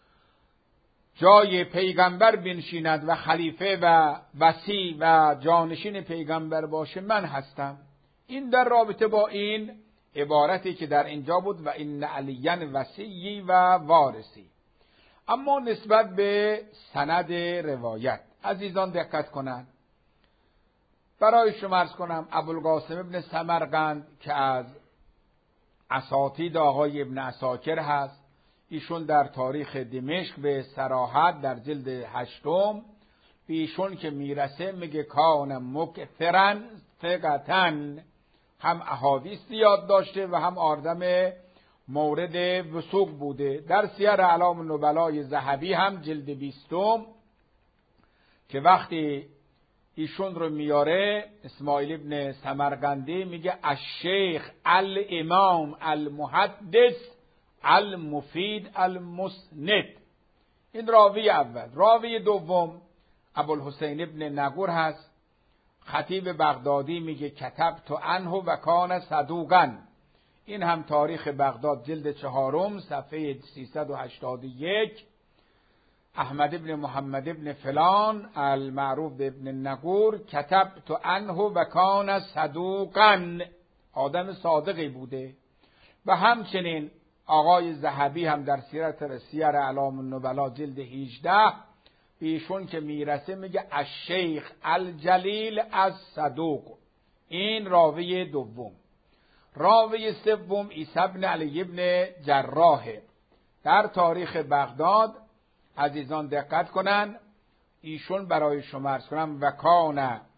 جای پیغمبر بنشیند و خلیفه و وصی و جانشین پیغمبر باشه من هستم. این در رابطه با این عبارتی که در اینجا بود و این علیاً وصی و وارثی. اما نسبت به سند روایت عزیزان دقت کنند. برای شما عرض کنم ابوالقاسم ابن سمرقند که از اساتید آقای ابن عساکر هست، ایشون در تاریخ دمشق به صراحت در جلد هشتم ایشون که میرسه میگه کان مکثرن ثقتن، هم احادیث زیاد داشته و هم آدم مورد وثوق بوده. در سیر اعلام النبلای ذهبی هم جلد بیستم که وقتی ایشون رو میاره اسماعیل ابن سمرقندی میگه الشیخ الامام المحدث المفید المسند. این راوی اول. راوی دوم ابوالحسین ابن نقور هست. خطیب بغدادی میگه کتبت عنه و کان صدوقا. این هم تاریخ بغداد جلد چهارم صفحه سیصد و هشتاد و یک. احمد ابن محمد ابن فلان المعروف ابن نقور کتبت عنه و کان صدوقا، آدم صادقی بوده. و همچنین آقای ذهبی هم در سیرت سیر اعلام النبلا جلد هجده ایشون که میرسه میگه الشیخ الجلیل از صدوق. این راوی دوم. راوی سوم عیسی ابن علی ابن جراح در تاریخ بغداد. عزیزان دقت کنن ایشون برای شما عرض کنم و کان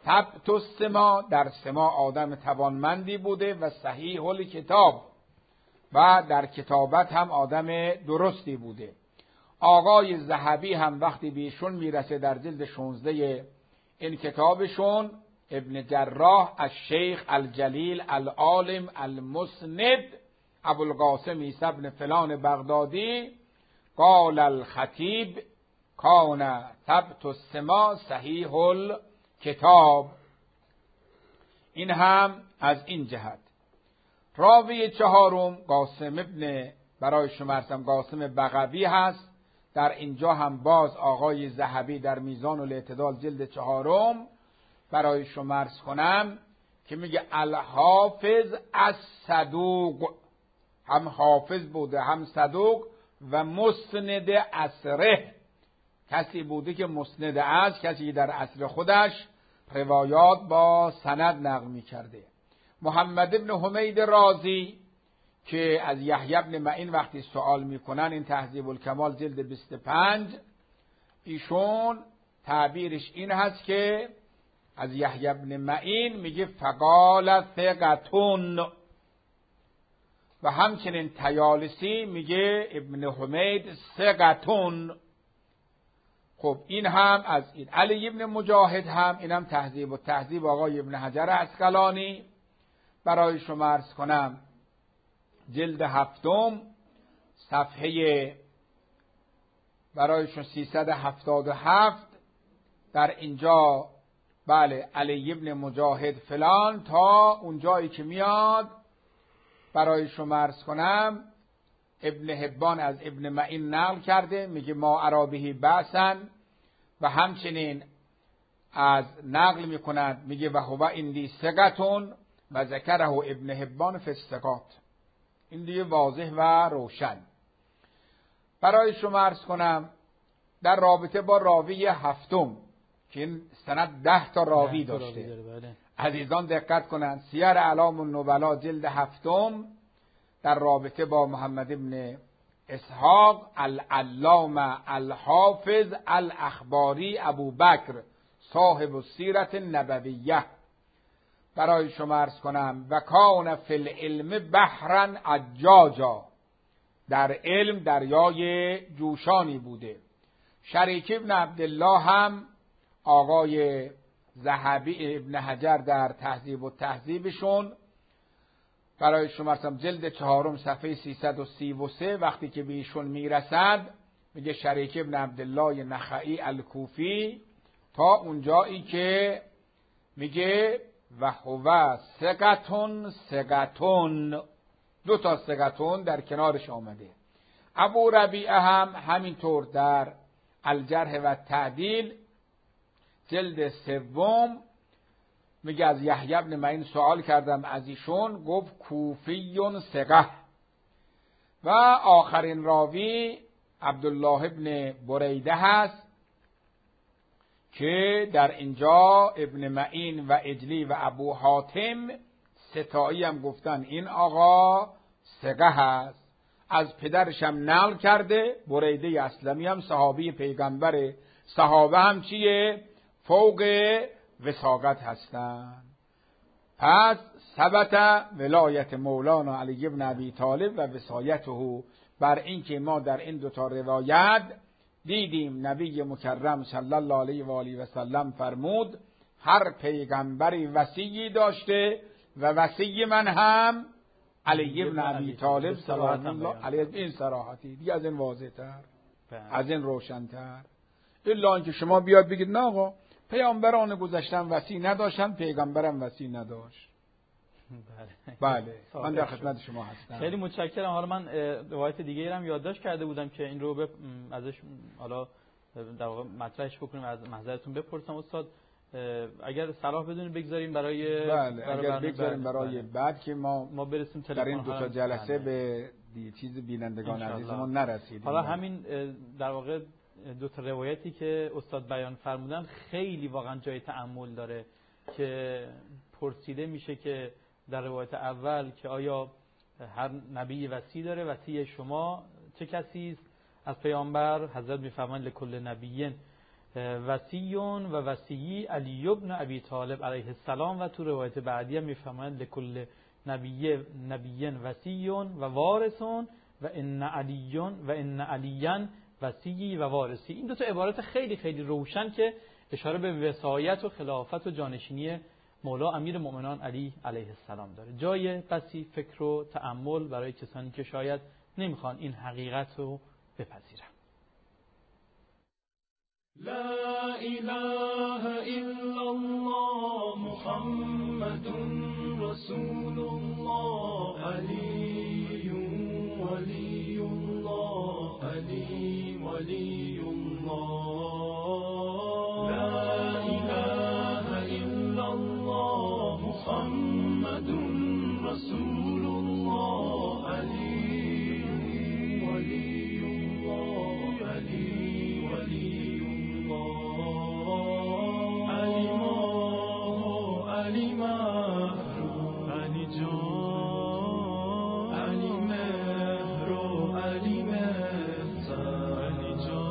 ثبت السما، در سما آدم توانمندی بوده و صحیح الکتاب و در کتابت هم آدم درستی بوده. آقای ذهبی هم وقتی بیشون میرسه در جلد شانزده این کتابشون، ابن جراح از شیخ الجلیل العالم المسند ابوالقاسم عیسی بن فلان بغدادی قال الخطیب کان ثبت السما صحیح الکتاب. این هم از این جهت. راوی چهارم قاسم ابن برای شما ارسم قاسم بغوی هست. در اینجا هم باز آقای ذهبی در میزان الاعتدال جلد چهارم برای شما عرض کنم که میگه الحافظ از صدوق، هم حافظ بوده هم صدوق و مسند اثره، کسی بوده که مسند از، کسی در اصل خودش روایات با سند نقل می کرده. محمد ابن حمید رازی که از یحیی بن معین وقتی سوال میکنن، این تهذیب الکمال جلد بیست و پنج، ایشون تعبیرش این هست که از یحیی بن معین میگه فقال ثقتون و همچنین طیالسی میگه ابن حمید ثقتون. خب این هم از این. علی ابن مجاهد هم، اینم تهذیب و تهذیب آقای ابن حجر عسقلانی برای شما عرض کنم جلد هفتم صفحه برایشون سیصد و هفتاد و هفت، در اینجا بله علی ابن مجاهد فلان تا اونجایی که میاد برای شما عرض کنم ابن حبان از ابن معین نقل کرده، میگه ما عرابهی بحثن و همچنین از نقل میکند میگه و هو اندی ثقتون و ذکره ابن حبان فی الثقات. این دیگه واضح و روشن. برای شما عرض کنم در رابطه با راوی هفتم که این سند ده تا راوی داشته، عزیزان دقت کنند. سیر اعلام النبلا جلد هفتم در رابطه با محمد ابن اسحاق العلامه الحافظ الاخباری ابوبکر صاحب السیرت النبویه برای شما عرض کنم و کان فی العلم بحرا عجاجا، در علم دریای جوشانی بوده. شریک ابن عبدالله هم آقای ذهبی ابن حجر در تهذیب و تهذیبشون برای شما ارسم جلد چهارم صفحه سیصد و سی و سه وقتی که به ایشون میرسد میگه شریک ابن عبدالله نخعی الکوفی تا اونجایی که میگه و هو ثقتون ثقتون، دو تا ثقتون در کنارش آمده. ابو ربیعه هم همینطور در الجرح و تعدیل جلد سوم میگه از یحیی بن معین سوال کردم از ایشون، گفت کوفیون ثقه. و آخرین راوی عبدالله ابن بریده هست که در اینجا ابن معین و اجلی و ابو حاتم ستایی هم گفتن این آقا ثقه هست. از پدرش هم نقل کرده، بریده اسلمی هم صحابی پیغمبر، صحابه هم چیه؟ فوق وساقت هستن. پس ثبت ولایت مولانا علی بن ابی طالب و وصایته، بر این که ما در این دوتا روایت دیدیم نبی مکرم صلی الله علیه و آله و سلم فرمود هر پیغمبری وصیی داشته و وصی من هم علی بن ابی طالب سلام الله علیه. این صراحتی دیگه از این واضح تر، از این روشن تر. الا اینکه شما بیاد بگید نه آقا پیامبران گذشتن وصی نداشتن، پیغمبرم وصی نداشت. بله بله من در خدمت شما هستم. خیلی متشکرم. حالا من روایت دیگه هم یادداشت کرده بودم که این رو به ازش حالا در واقع مطرحش بکنیم، از محضرتون بپرسم استاد اگر صلاح بدونید بگذاریم برای بله اگر بگذاریم برای بله. بعد که ما ما برسیم در این دو تا جلسه بله. به چیز بینندگان عزیزمون نرسیدیم. حالا همین در واقع دو تا روایتی که استاد بیان فرمودن خیلی واقعا جای تأمل داره که پرسیده میشه که در روایت اول که آیا هر نبی وصی داره، وصی شما چه کسی است؟ از پیامبر حضرت میفرمایند لکل نبیین وصیون و وصیی علی ابن ابی طالب علیه السلام، و تو روایت بعدی هم میفهمند لکل نبی نبی وصیون و وارثون و ان علیون و ان علیان وصیی و وارثی. این دو تا عبارت خیلی خیلی روشن که اشاره به وصایت و خلافت و جانشینی مولا امیرالمؤمنان علی علیه السلام داره. جای بسی فکر و تأمل برای کسانی که شاید نمیخوان این حقیقت رو بپذیرن. لا اله الا الله محمد رسول الله علی ولی الله علی ولی الله لا اله الا الله محمد رسول الله علی ولی الله علی ولی علی ما علی مهرو علی جان علی مهرو علی مهتر علی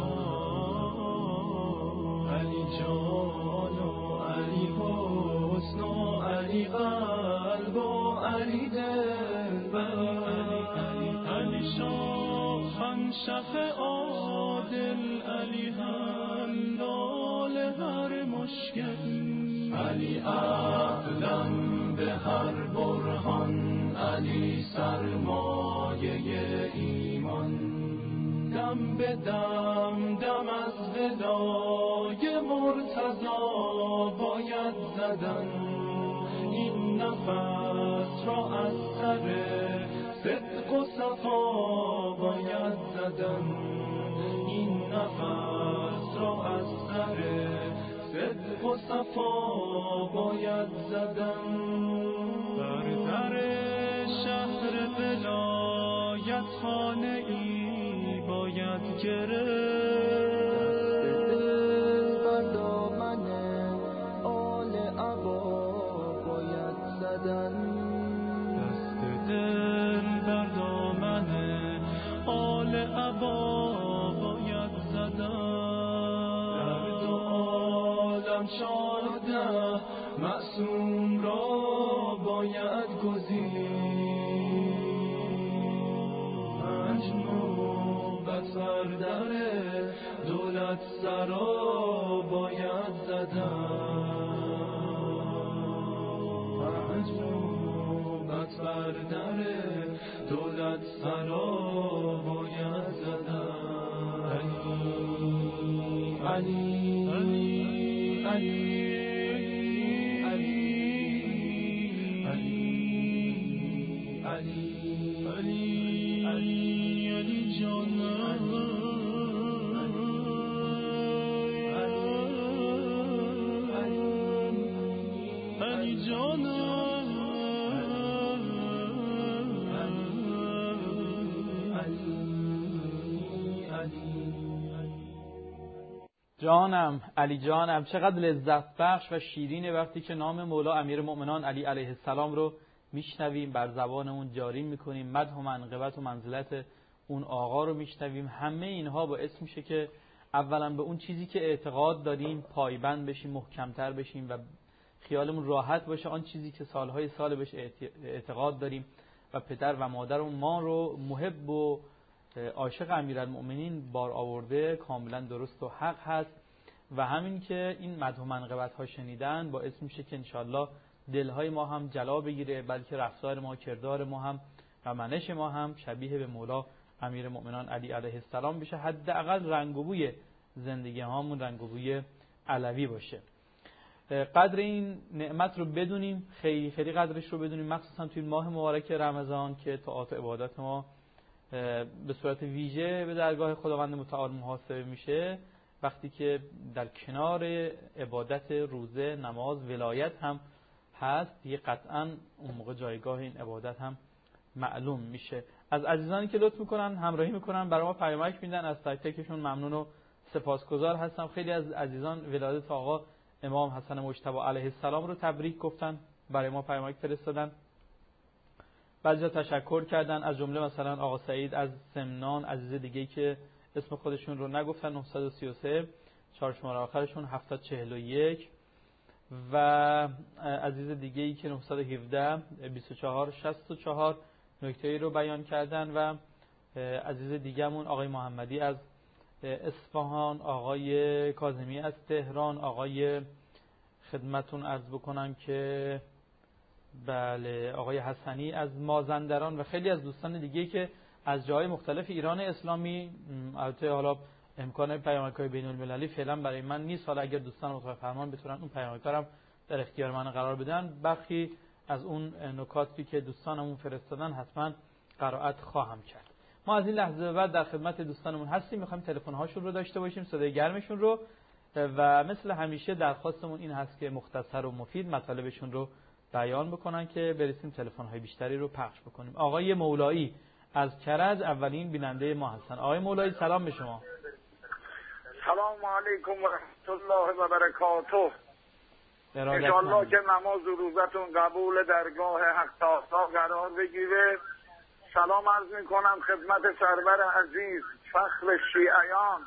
جان علی جان و علی حسن و علی قلب و علی دل علی علی شاخن شخ عادل علی حلال هر مشکل علی عقلم به هر برهان علی سرمایه ایمان دم به دم دم از ودای مرتضی باید زدن این نفس را از سر صدق و صفا باید زدن این نفس را از سر صدق و صفا باید زدن بر در شهر ولایت خانه ای باید گرفت بر دامن آل عبا باید زدن دست دل بر دامن آل عبا باید زدن در دو عالم شانزده معصوم را باید گزید پنج نوبت بر در دولت سرا باید زدن پنج نوبت بر در دولت سرا باید زدن علی علی علی جانم علی جانم. چقدر لذت بخش و شیرینه وقتی که نام مولا امیرالمؤمنان علی علیه السلام رو میشنویم، بر زبانمون جاری میکنیم، مدح و منقبت و منزلت اون آقا رو میشنویم. همه اینها باعث میشه که اولا به اون چیزی که اعتقاد داریم پایبند بشیم، محکمتر بشیم و خیالمون راحت باشه آن چیزی که سالهای سال بهش اعتقاد داریم و پدر و مادر اون ما رو محب و عاشق امیرالمؤمنین بار آورده کاملا درست و حق هست. و همین که این مدح و منقبت ها شنیدن باعث میشه که انشالله دلهای ما هم جلا بگیره، بلکه رفتار ما، کردار ما هم و منش ما هم شبیه به مولا امیرالمؤمنان علی علیه السلام بشه، حداقل رنگ و بوی زندگی هامون رنگ و بوی علوی باشه. قدر این نعمت رو بدونیم، خیلی خیلی قدرش رو بدونیم، مخصوصا توی ماه مبارک رمضان که طاعات و عبادات ما به صورت ویژه به درگاه خداوند متعال محاسبه میشه، وقتی که در کنار عبادت روزه، نماز، ولایت هم هست، دیگه قطعا اون موقع جایگاه این عبادت هم معلوم میشه. از عزیزانی که لطف میکنن همراهی میکنن برای ما پیامک میدن، از تک تکشون ممنون و سپاسگزار هستم. خیلی از عزیزان ولادت آقا امام حسن مجتبی علیه السلام رو تبریک گفتن، برای ما پیامک فرستادن، بعضیا تشکر کردن، از جمله مثلا آقا سعید از سمنان، عزیز دیگه که اسم خودشون رو نگفتن، نهصد و سی و سه چهار شماره آخرشون هفتاد چهل و یک و عزیز دیگه ای که نهصد و هفده بیست و چهار شصت و چهار نکته ای رو بیان کردن و عزیز دیگه‌مون آقای محمدی از اصفهان، آقای کاظمی از تهران، آقای خدمتون عرض بکنم که بله آقای حسنی از مازندران و خیلی از دوستان دیگه که از جای مختلف ایران اسلامی. البته حالا امکان پیامک‌های بین‌المللی فعلا برای من نیست، حالا اگر دوستان متوفر فرمان بتونن اون پیامک‌ها در اختیار من قرار بدن، برخی از اون نکاتی که دوستانمون فرستادن حتما قرائت خواهم کرد. ما از این لحظه به بعد در خدمت دوستانمون هستیم، می‌خوایم تلفن‌هاشون رو داشته باشیم، صدای گرمشون رو، و مثل همیشه درخواستمون این هست که مختصر و مفید مطالبشون رو بیان بکنن که برسیم تلفن‌های بیشتری رو پخش بکنیم. آقای مولایی از کرج اولین بیننده ما هستن. آقای مولایی سلام به شما. سلام علیکم و رحمت الله و برکاته. انشاءالله که نماز و روزتون قبول درگاه حق تعالی قرار بگیره. سلام عرض می کنم خدمت سرور عزیز فخر شیعیان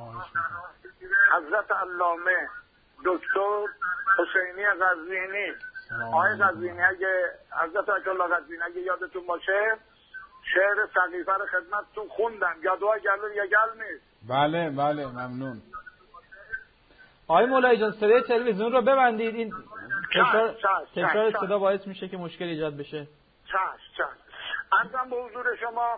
حضرت علامه دکتر حسینی قزوینی. آقای قزوینی اگه حضرت آیت‌الله قزوینی اگه یادتون باشه شعر سقیفه رو خدمتتون خوندم، یا دعا گلو یا گل نیست. بله بله ممنون. آقای مولایی جان صدای تلویزیون رو ببندید، این تکرار تکرار صدا باعث میشه که مشکل ایجاد بشه. چش چش عرضم به حضور شما،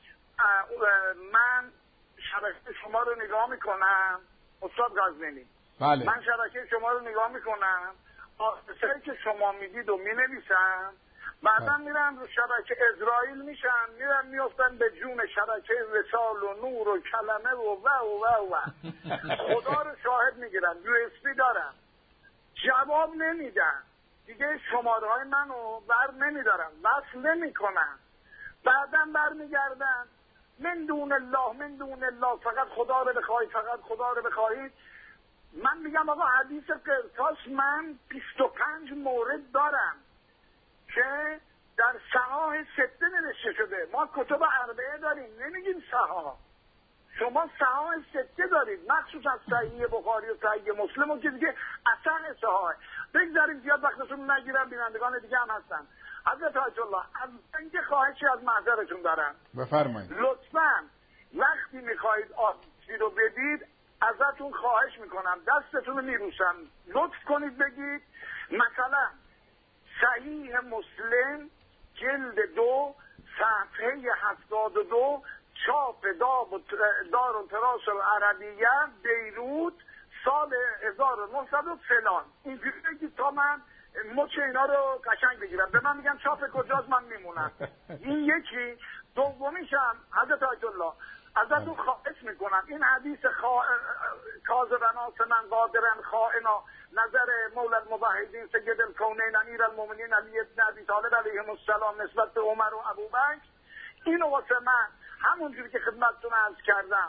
من شبکه شما رو نگاه میکنم استاد قزوینی. بله. من شبکه شما رو نگاه میکنم، آدرسایی که شما میدید و مینویسم، بعدا میرم رو شبکه اسرائیل میشن، میرم میافتن به جون شبکه وصال و نور و کلمه و و و و خدا رو شاهد میگیرم، یو اس بی دارم، جواب نمیدن دیگه، شماره های منو بر نمیدارم، وصل نمیکنم، بعدا برمیگردن من دون الله من دون الله، فقط خدا رو بخواهید، فقط خدا رو بخواهید. من میگم آقا حدیث قرطاس من بیست و پنج مورد دارم که در صحاح سته نوشته شده. ما کتب اربعه داریم، نمیگیم صحاح. شما صحاح سته دارید، مخصوص از صحیح بخاری و صحیح مسلم و که دیگه اصح صحاح. بگذاریم زیاد وقتتون نگیرم، بینندگان دیگه هم هستن. حضرت آیت الله از اینکه خواهشی از محضرتون دارم، بفرمایید. لطفاً وقتی میخواهید آبی رو بدید ازتون خواهش میکنم، دستتون رو میروسم، لطف کنید بگید مثلا صحیح مسلم جلد دو صفحه هفتاد و دو چاپ دار و تراس العربیه بیروت سال هزار و نهصد و فلان. اینجوری بگید تا من مچ اینا رو قشنگ بگیرم. به من میگن چاپ کجاست، من میمونم. این یکی. دومیشم حضرت آیت الله ازتون خواهش میکنم این حدیث خوا... کاذبن آثما قادرا خائنا نظر مولا الموحدین سید الکونین امیر المؤمنین علی ابن ابی طالب علیهم السلام نسبت به عمر و ابوبکر، اینو واسه من همونجوری که خدمتتون عرض کردم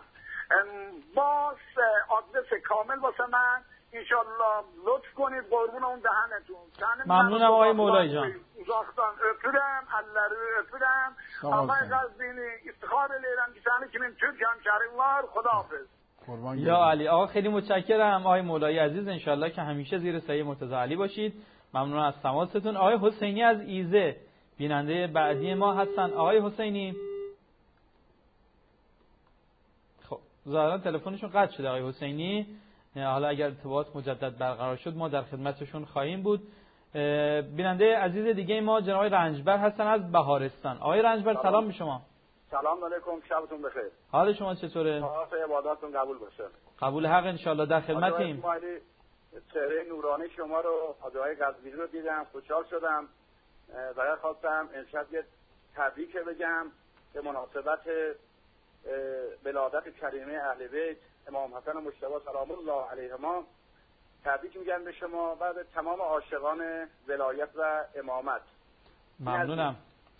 باز آدرس کامل واسه من انشالله لطف کنید، قربون اون دهنتون. ممنونم آقای مولایی جان. uzaktan öpürüm, elleri öpürüm. Allah'a gazbini iftihar ederim ki seni kimin Türk hemşerin var. Khudafız. یا علی. آقا خیلی متشکرم آقای مولایی عزیز، انشالله که همیشه زیر سایه مرتضی علی باشید. ممنون از تماستون. آقای حسینی از ایزه بیننده بعدی ما هستن. آقای حسینی خب ظاهرا تلفنشون قطع شده. آقای حسینی حالا اگر ارتباط مجدد برقرار شد ما در خدمتشون خواهیم بود. بیننده عزیز دیگه ما جناب رنجبر هستن از بهارستان. آقای رنجبر سلام, سلام به شما. سلام علیکم، شبتون بخیر. حال شما چطوره؟ خواهش عبادتتون قبول باشه. قبول حق انشالله، در خدمتیم. چهره نورانی شما رو حاجی قزوینی رو دیدم، خوشحال شدم. و خواستم امشب یه تبریک بگم به مناسبت ولادت کریمه اهل بیت امام حسن مجتبی سلام الله علیهما. تبریک میگم به شما و به تمام عاشقان ولایت و امامت. ممنونم.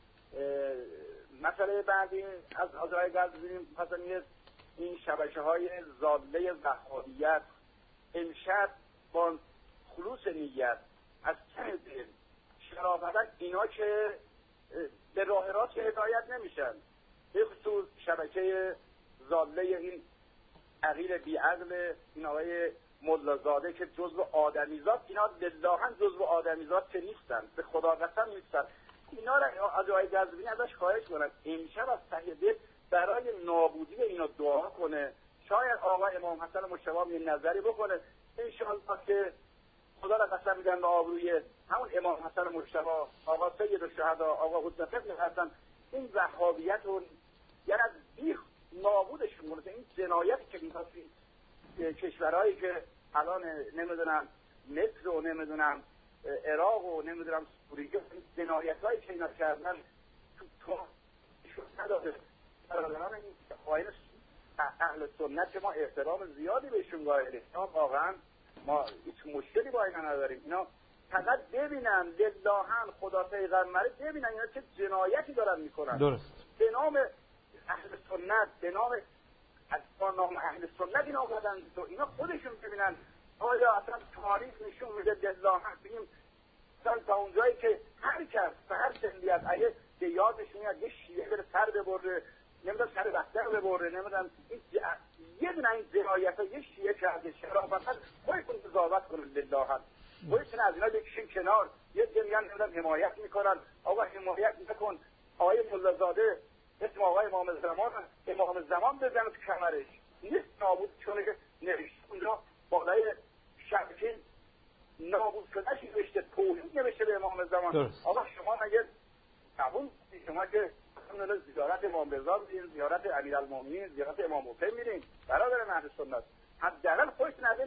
مسئله بعدی از حضرت قزوینی مثلا این شبکه های ضاله وهابیت امشب با خلوص نیت از ته دل شرافت اینا که به راه راست هدایت نمیشن، به خصوص شبکه ضاله این عقیل بیعقل، این آقای ملازاده که جزو آدمیزاد، اینا للاهن جزو آدمیزاد که نیستن، به خدا قسم نیستن. اینا را از آقای قزوینی ازش خواهش کنم امشب از ته دل برای نابودی اینا دعا کنه. شاید آقا امام حسن مجتبی یه نظری بکنه انشاءالله که خدا را قسم میدن به آبروی همون امام حسن مجتبی، آقا سید الشهدا، آقا حسین ابن حسن، این وهابیت رو یعنی از بیخ نابودشون کنه. این جنایتی که اینا توی کشورهایی که الان نمیدونم مصر و نمیدونم عراق و نمیدونم سوریه، این جنایتایی که اینا کردن تو تو نداده. برادران این قائل اهل سنت که ما احترام زیادی بهشون قائلیم، اینا واقعا ما هیچ مشکلی با اینا نداریم. اینا فقط ببینن للاهن خدا پیغمبر، ببینن اینا چه جنایتی دارن میکنن. درست. به نام اهل سنت، به نام از نام اهل سنت اینا اومدن تو اینا خودشون ببینن آیا اصلا تاریخ نشون میده للاهن ببینیم مثلا تا اونجایی که هر کس به هر سنی از اگه به یادش میاد یه شیعه بره سر ببره، نمیدونم سر بختر ببره، نمیدونم یه دونه این جنایت ها یه شیعه کرده، شرافت خودتون قضاوت کنن للاهن، خودتون از اینا بکشین کنار. یه دیگه میگن نمیدونم حمایت میکنن، آقا حمایت نکن. آقای ملازاده اسم آقای امام زمان امام زمان بزنه تو کمرش، نیست نابود چونه که نوشته اونجا بالای شبکه نابود شدهش نوشته، توحید نوشته به امام زمان. درست. آقا شما مگه قبول شما که اون زیارت امام رضا میرین، زیارت امیرالمومنین، زیارت امام حسین میرین، برادران اهل سنت حداقل خودتون از این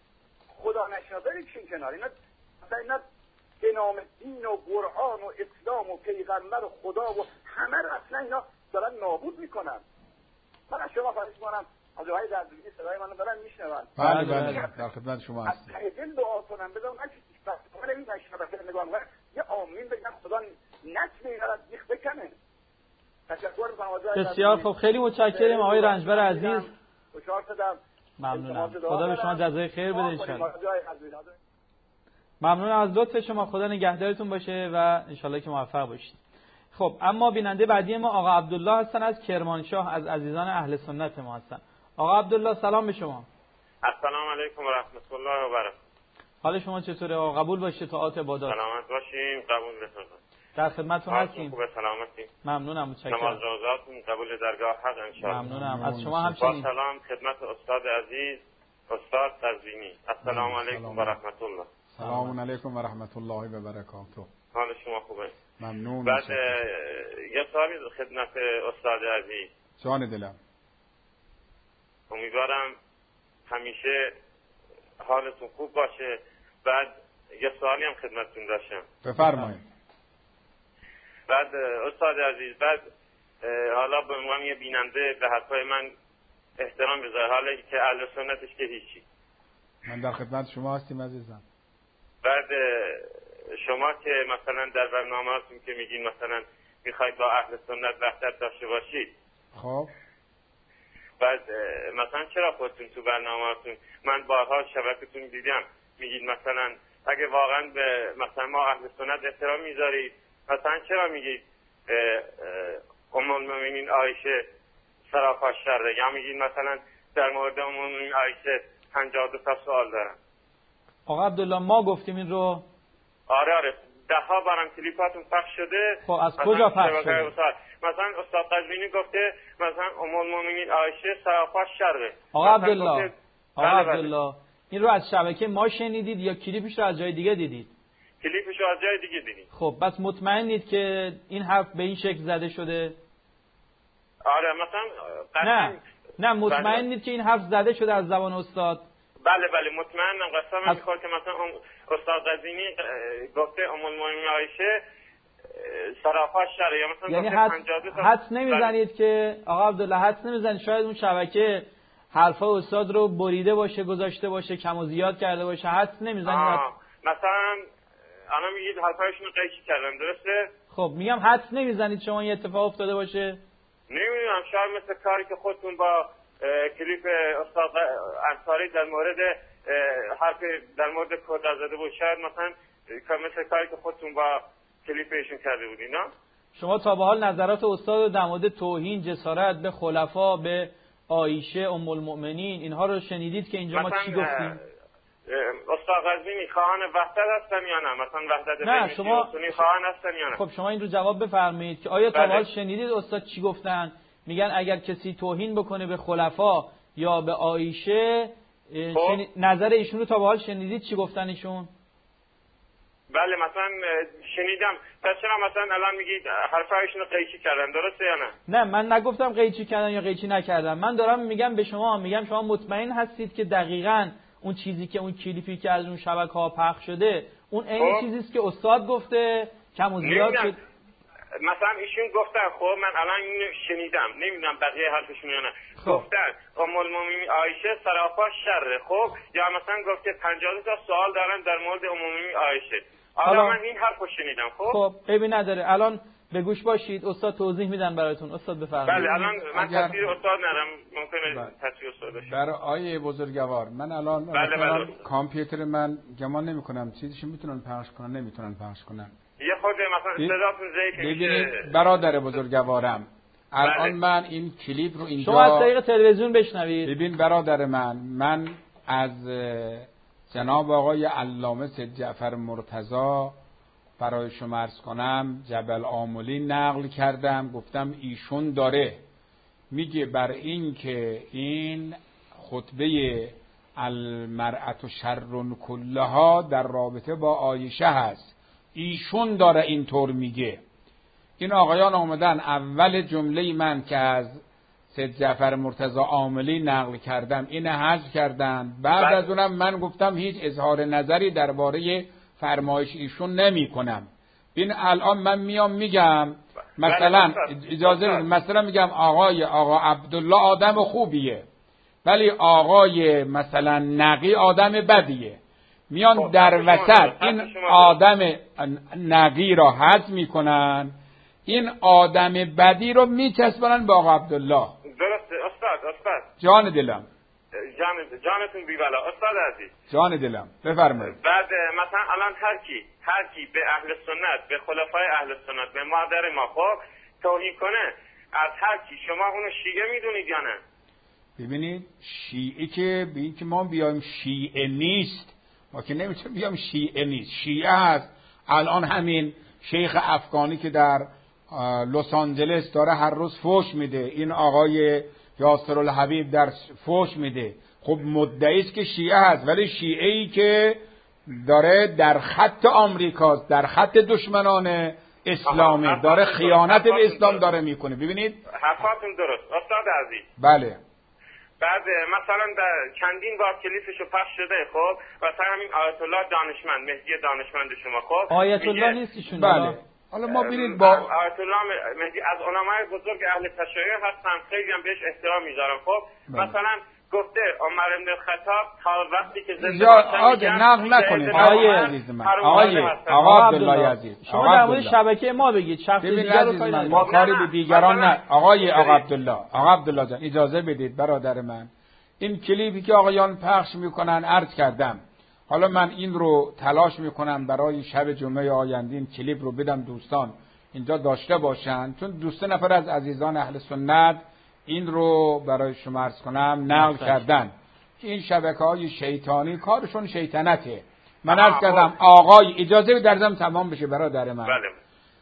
خدا نشناسه بکشین کنار. اینا مثلا اینا به نام دین و قرآن و اسلام و پیغمبر و خدا و همه رو اصلا اینا دارن نابود میکنن. من از شما خواهش میکنم از جای قزوینی صدای منو دارن میشنون. بله بله در خدمت شما هستم. از دل دعا کنم بذارم من که من این نشناسه نگاه میکنم یه آمین بگم خدا نسل اینا رو بیخ بکنه. بسیار خب، خیلی متشکرم آقای رنجبر عزیز. ممنونم. خدا به شما جزای خیر بده انشالله. ممنونم از لطف شما، خدا نگهدارتون باشه و انشالله که موفق باشید. خب اما بیننده بعدی ما آقا عبدالله هستن از کرمانشاه، از عزیزان اهل سنت ما هستن. آقا عبدالله سلام به شما. السلام علیکم و رحمت الله و برکاته. حال شما چطوره آقا؟ قبول باشه طاعات عبادات. سلامت باشین. قبول بفرمایید. در خدمتتون هستیم. خوبه سلامتی. ممنونم متشکرم. نماز روزاتون قبول درگاه حق ان شاء الله. ممنونم از شما همچنین. با سلام خدمت استاد عزیز استاد قزوینی. السلام علیکم و رحمت الله. سلام علیکم و رحمت الله و برکاته. حال شما خوبه؟ ممنون. بعد یه سوالی خدمت استاد عزیز. جان دلم. امیدوارم همیشه حالتون خوب باشه. بعد یه سوالی هم خدمتتون داشتم. بفرمایید. بعد استاد عزیز، بعد حالا به عنوان یه بیننده به حرفای من احترام بذار، حالا که اهل سنتش که هیچی. من در خدمت شما هستیم عزیزم. بعد شما که مثلا در برنامه‌هاتون که میگین مثلا میخواید با اهل سنت وحدت داشته باشید، خب بعد مثلا چرا خودتون تو برنامه‌هاتون من بارها شبکه‌تون دیدم میگید مثلا اگه واقعا به مثلا ما اهل سنت احترام میذارید، مثلا چرا میگید ام المؤمنین عایشه سراپاش شره، یا میگید مثلا در مورد ام المؤمنین عایشه پنجاه و دو تا سوال دارم. آقا عبدالله ما گفتیم این رو؟ آره آره ده ها بارم کلیپاتون پخش شده. خب از کجا پخش شده؟ مثلا استاد قزوینی گفته مثلا ام المؤمنین عایشه سراپاش شره. آقا عبدالله آقا عبدالله این رو از شبکه ما شنیدید یا کلیپش رو از جای دیگه دیدید؟ کلیپش رو از جای دیگه دیدید. خب بس مطمئنید که این حرف به این شکل زده شده؟ آره مثلا نه نه مطمئنید که این حرف زده شده از زبان استاد؟ بله بله مطمئنم، قسم از... میخواد که مثلا استاد قزوینی گفته ام المؤمنین عایشه سراپاش شره، یا مثلا یعنی حدس حدس نمیزنید که آقا عبدالله حدس نمیزنید شاید اون شبکه حرفا استاد رو بریده باشه، گذاشته باشه، کم و زیاد کرده باشه؟ حدس نمیزنید؟ مثلا الان میگید حرفایشون رو قیچی کردن، درسته؟ خب میگم حدس نمیزنید شما این اتفاق افتاده باشه؟ نمیدونم، شاید مثل کاری که خودتون با کلیپ استاد انصاری در مورد حرف در مورد کردر زده بود، شاید مثلا مثل کاری که خودتون با کلیپ ایشون کرده بودین. نه شما تا به حال نظرات استاد در مورد توهین جسارت به خلفا، به عایشه ام المؤمنین اینها رو شنیدید که اینجا ما چی گفتیم؟ استاد قزوینی خواهان وحدت هستن یا نه؟ مثلا وحدت نه بین شما سنی خواهان هستن یا نه؟ خب شما این رو جواب بفرمایید که آیا تا حال شنیدید استاد چی گفتن؟ میگن اگر کسی توهین بکنه به خلفا یا به عایشه شنید... نظر ایشون رو تا به حال شنیدید چی گفتن ایشون؟ بله مثلا شنیدم. پس چرا مثلا الان میگید حرفایشون رو قیچی کردن، درسته یا نه؟ نه من نگفتم قیچی کردن یا قیچی نکردن. من دارم میگم به شما، میگم شما مطمئن هستید که دقیقاً اون چیزی که اون کلیپی که از اون شبکه‌ها پخش شده اون عین چیزی است که استاد گفته کم و زیاد شد؟ مثلا ایشون گفتن، خب من الان اینو شنیدم، نمیدونم بقیه حرفشون یا نه. خب. گفتن ام المؤمنین عایشه سراپا شره، خب یا مثلا گفته پنجاه تا سوال دارن در مورد ام المؤمنین عایشه. حالا من این حرفو شنیدم. خب خب عیبی نداره، الان به گوش باشید، استاد توضیح میدن براتون. استاد بفرمایید. بله الان من اگر... تصویر استاد ندارم، ممکنه تصویر استاد بشه. برای آیه بزرگوار من الان بله بله. کامپیوتر من گمان نمی‌کنم چیزیشو میتونن پخش کنن، نمیتونن پخش کنن. یه خود مثلا صداتون ضعیف میشه. ببینید برادر بزرگوارم، الان بله. من این کلیپ رو اینجا شما از طریق تلویزیون بشنوید. ببین برادر من، من از جناب آقای علامه سید جعفر مرتضی برای شما عرض کنم جبل آملی نقل کردم، گفتم ایشون داره میگه بر این که این خطبه المرأة شر کلها در رابطه با عایشه هست، ایشون داره اینطور میگه. این آقایان آمدن اول جمله من که از سید جعفر مرتضی عاملی نقل کردم این حذف کردن، بعد بله. از اونم من گفتم هیچ اظهار نظری درباره فرمایش ایشون نمی کنم. این الان من میام میگم مثلا اجازه بدید، مثلا میگم آقای آقا عبدالله آدم خوبیه ولی آقای مثلا نقی آدم بدیه، میان در وسط این آدم نقی را حذف میکنن، این آدم بدی رو میچسبونن به آقا عبدالله. درسته استاد. استاد جان دلم، جان جانتون بی بلا استاد عزیز، جان دلم بفرمایید. بعد مثلا الان هر کی هر کی به اهل سنت، به خلفای اهل سنت، به مادر ما خب توهین کنه، از هر کی شما اونو شیعه میدونید یا نه؟ ببینید شیعه که به این که ما بیایم شیعه نیست، ما که نمیتونیم بیایم شیعه نیست، شیعه هست. الان همین شیخ افغانی که در لس آنجلس داره هر روز فوش میده، این آقای یاسر الحبیب در فوش میده، خب مدعی است که شیعه هست، ولی شیعه ای که داره در خط آمریکاست، در خط دشمنان اسلامه، داره خیانت به اسلام داره میکنه. ببینید حرفاتون درست استاد عزیز. بله. بعد مثلا در چندین بار کلیپشو پخش شده، خب مثلا همین آیت الله دانشمند، مهدی دانشمند شما، خب آیت الله نیست ایشون. بله. حالا ما ببینید با آیت الله مهدی از علمای بزرگ اهل تشیع هستن، خیلی هم بهش احترام میذارم. خب بله. مثلا گفته عمر بن الخطاب تا وقتی که زنده باشه نقل نکنید آقای عزیز من، آقای آقا عبدالله عزیز، شما در مورد شبکه ما بگید، شخص دیگر رو کاری ما کاری به دیگران نه. آقای آقا عبدالله، آقا عبدالله جان اجازه بدید برادر من، این کلیپی که آقایان پخش میکنن عرض کردم، حالا من این رو تلاش میکنم برای شب جمعه آینده این کلیپ رو بدم دوستان اینجا داشته باشن، چون دو سه نفر از عزیزان اهل سنت این رو برای شما عرض کنم نقل کردن که این شبکه‌های شیطانی کارشون شیطنته. من عرض کردم آقای اجازه بدرزم تمام بشه برادر من. بله.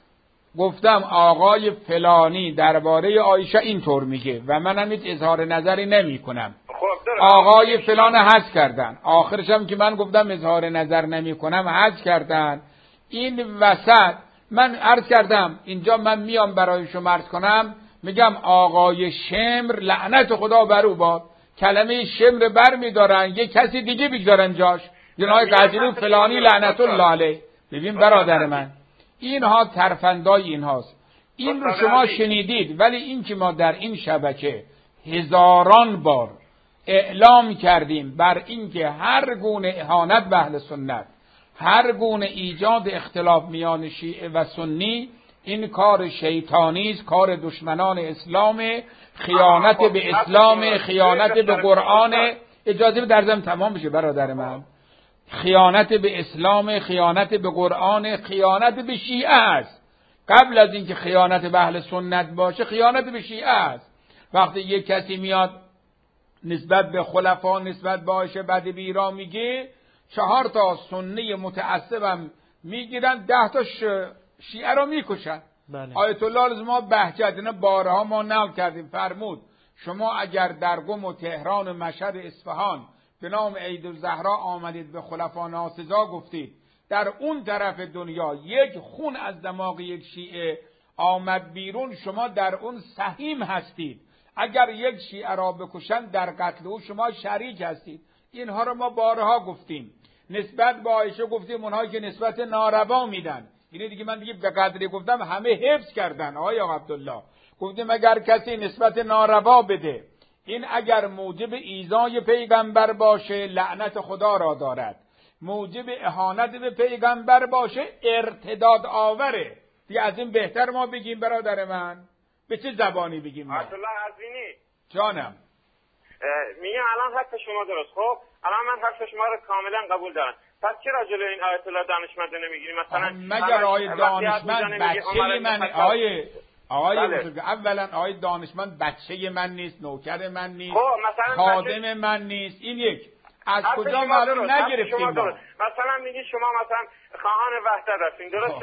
گفتم آقای فلانی درباره عایشه اینطور میگه و منم هیچ اظهار نظری نمی کنم. آقای فلان حذف کردن، آخرش هم که من گفتم اظهار نظر نمی کنم حذف کردن. این وسط من عرض کردم اینجا من میام برای شما عرض کنم، میگم آقای شمر لعنت خدا بر او باد، کلمه شمر بر میدارن یه کسی دیگه بگذارن جاش، جنای قدیری فلانی لعنت الله علیه. ببین برادر من اینها ترفندای اینهاست. این رو شما شنیدید، ولی این که ما در این شبکه هزاران بار اعلام کردیم بر این که هر گونه اهانت به اهل سنت، هر گونه ایجاد اختلاف میان شیعه و سنی، این کار شیطانی است، کار دشمنان اسلام، خیانت به اسلام، خیانت به قرآن. اجازه در ضمن تمام بشه برادر من. خیانت به اسلام، خیانت به قرآن، خیانت به شیعه است. قبل از اینکه خیانت به اهل سنت باشه خیانت به شیعه است. وقتی یک کسی میاد نسبت به خلفا، نسبت به عایشه بدوی را میگه، چهار تا سنی متعصبم میگیرن، ده تا شیعه را میکشن. بله. آیت الله العظما بهجت، اینا بارها ما نقل کردیم، فرمود شما اگر در قم و تهران و مشهد اصفهان به نام عیدالزهرا آمدید به خلفا ناسزا گفتید، در اون طرف دنیا یک خون از دماغ یک شیعه آمد بیرون، شما در اون سهیم هستید. اگر یک شیعه را بکشن در قتل او شما شریک هستید. اینها رو ما بارها گفتیم. نسبت به عایشه گفتیم اونهایی که نسبت ناروا میدن، اینه دیگه من دیگه به قدری گفتم همه حفظ کردن. آقای عبدالله گفتیم اگر کسی نسبت ناروا بده، این اگر موجب ایذای پیغمبر باشه لعنت خدا را دارد، موجب اهانت به پیغمبر باشه ارتداد آوره. دیگه از این بهتر ما بگیم برادر من؟ به چه زبانی بگیم؟ آیت الله قزوینی جانم میگم الان حرف شما درست. خب الان من حرف شما رو کاملا قبول دارم. پس چرا جلوی این آیت الله دانشمند نمیگیری؟ مثلا مگر آقای دانشمند بچه من، آقای آقای بله. اولا آقای دانشمند بچه من نیست، نوکر من نیست، خادم بچه... من نیست. این یک از کجا معلوم نگرفتیم ما؟ مثلا میگی شما مثلا خواهان وحدت هستین، درسته؟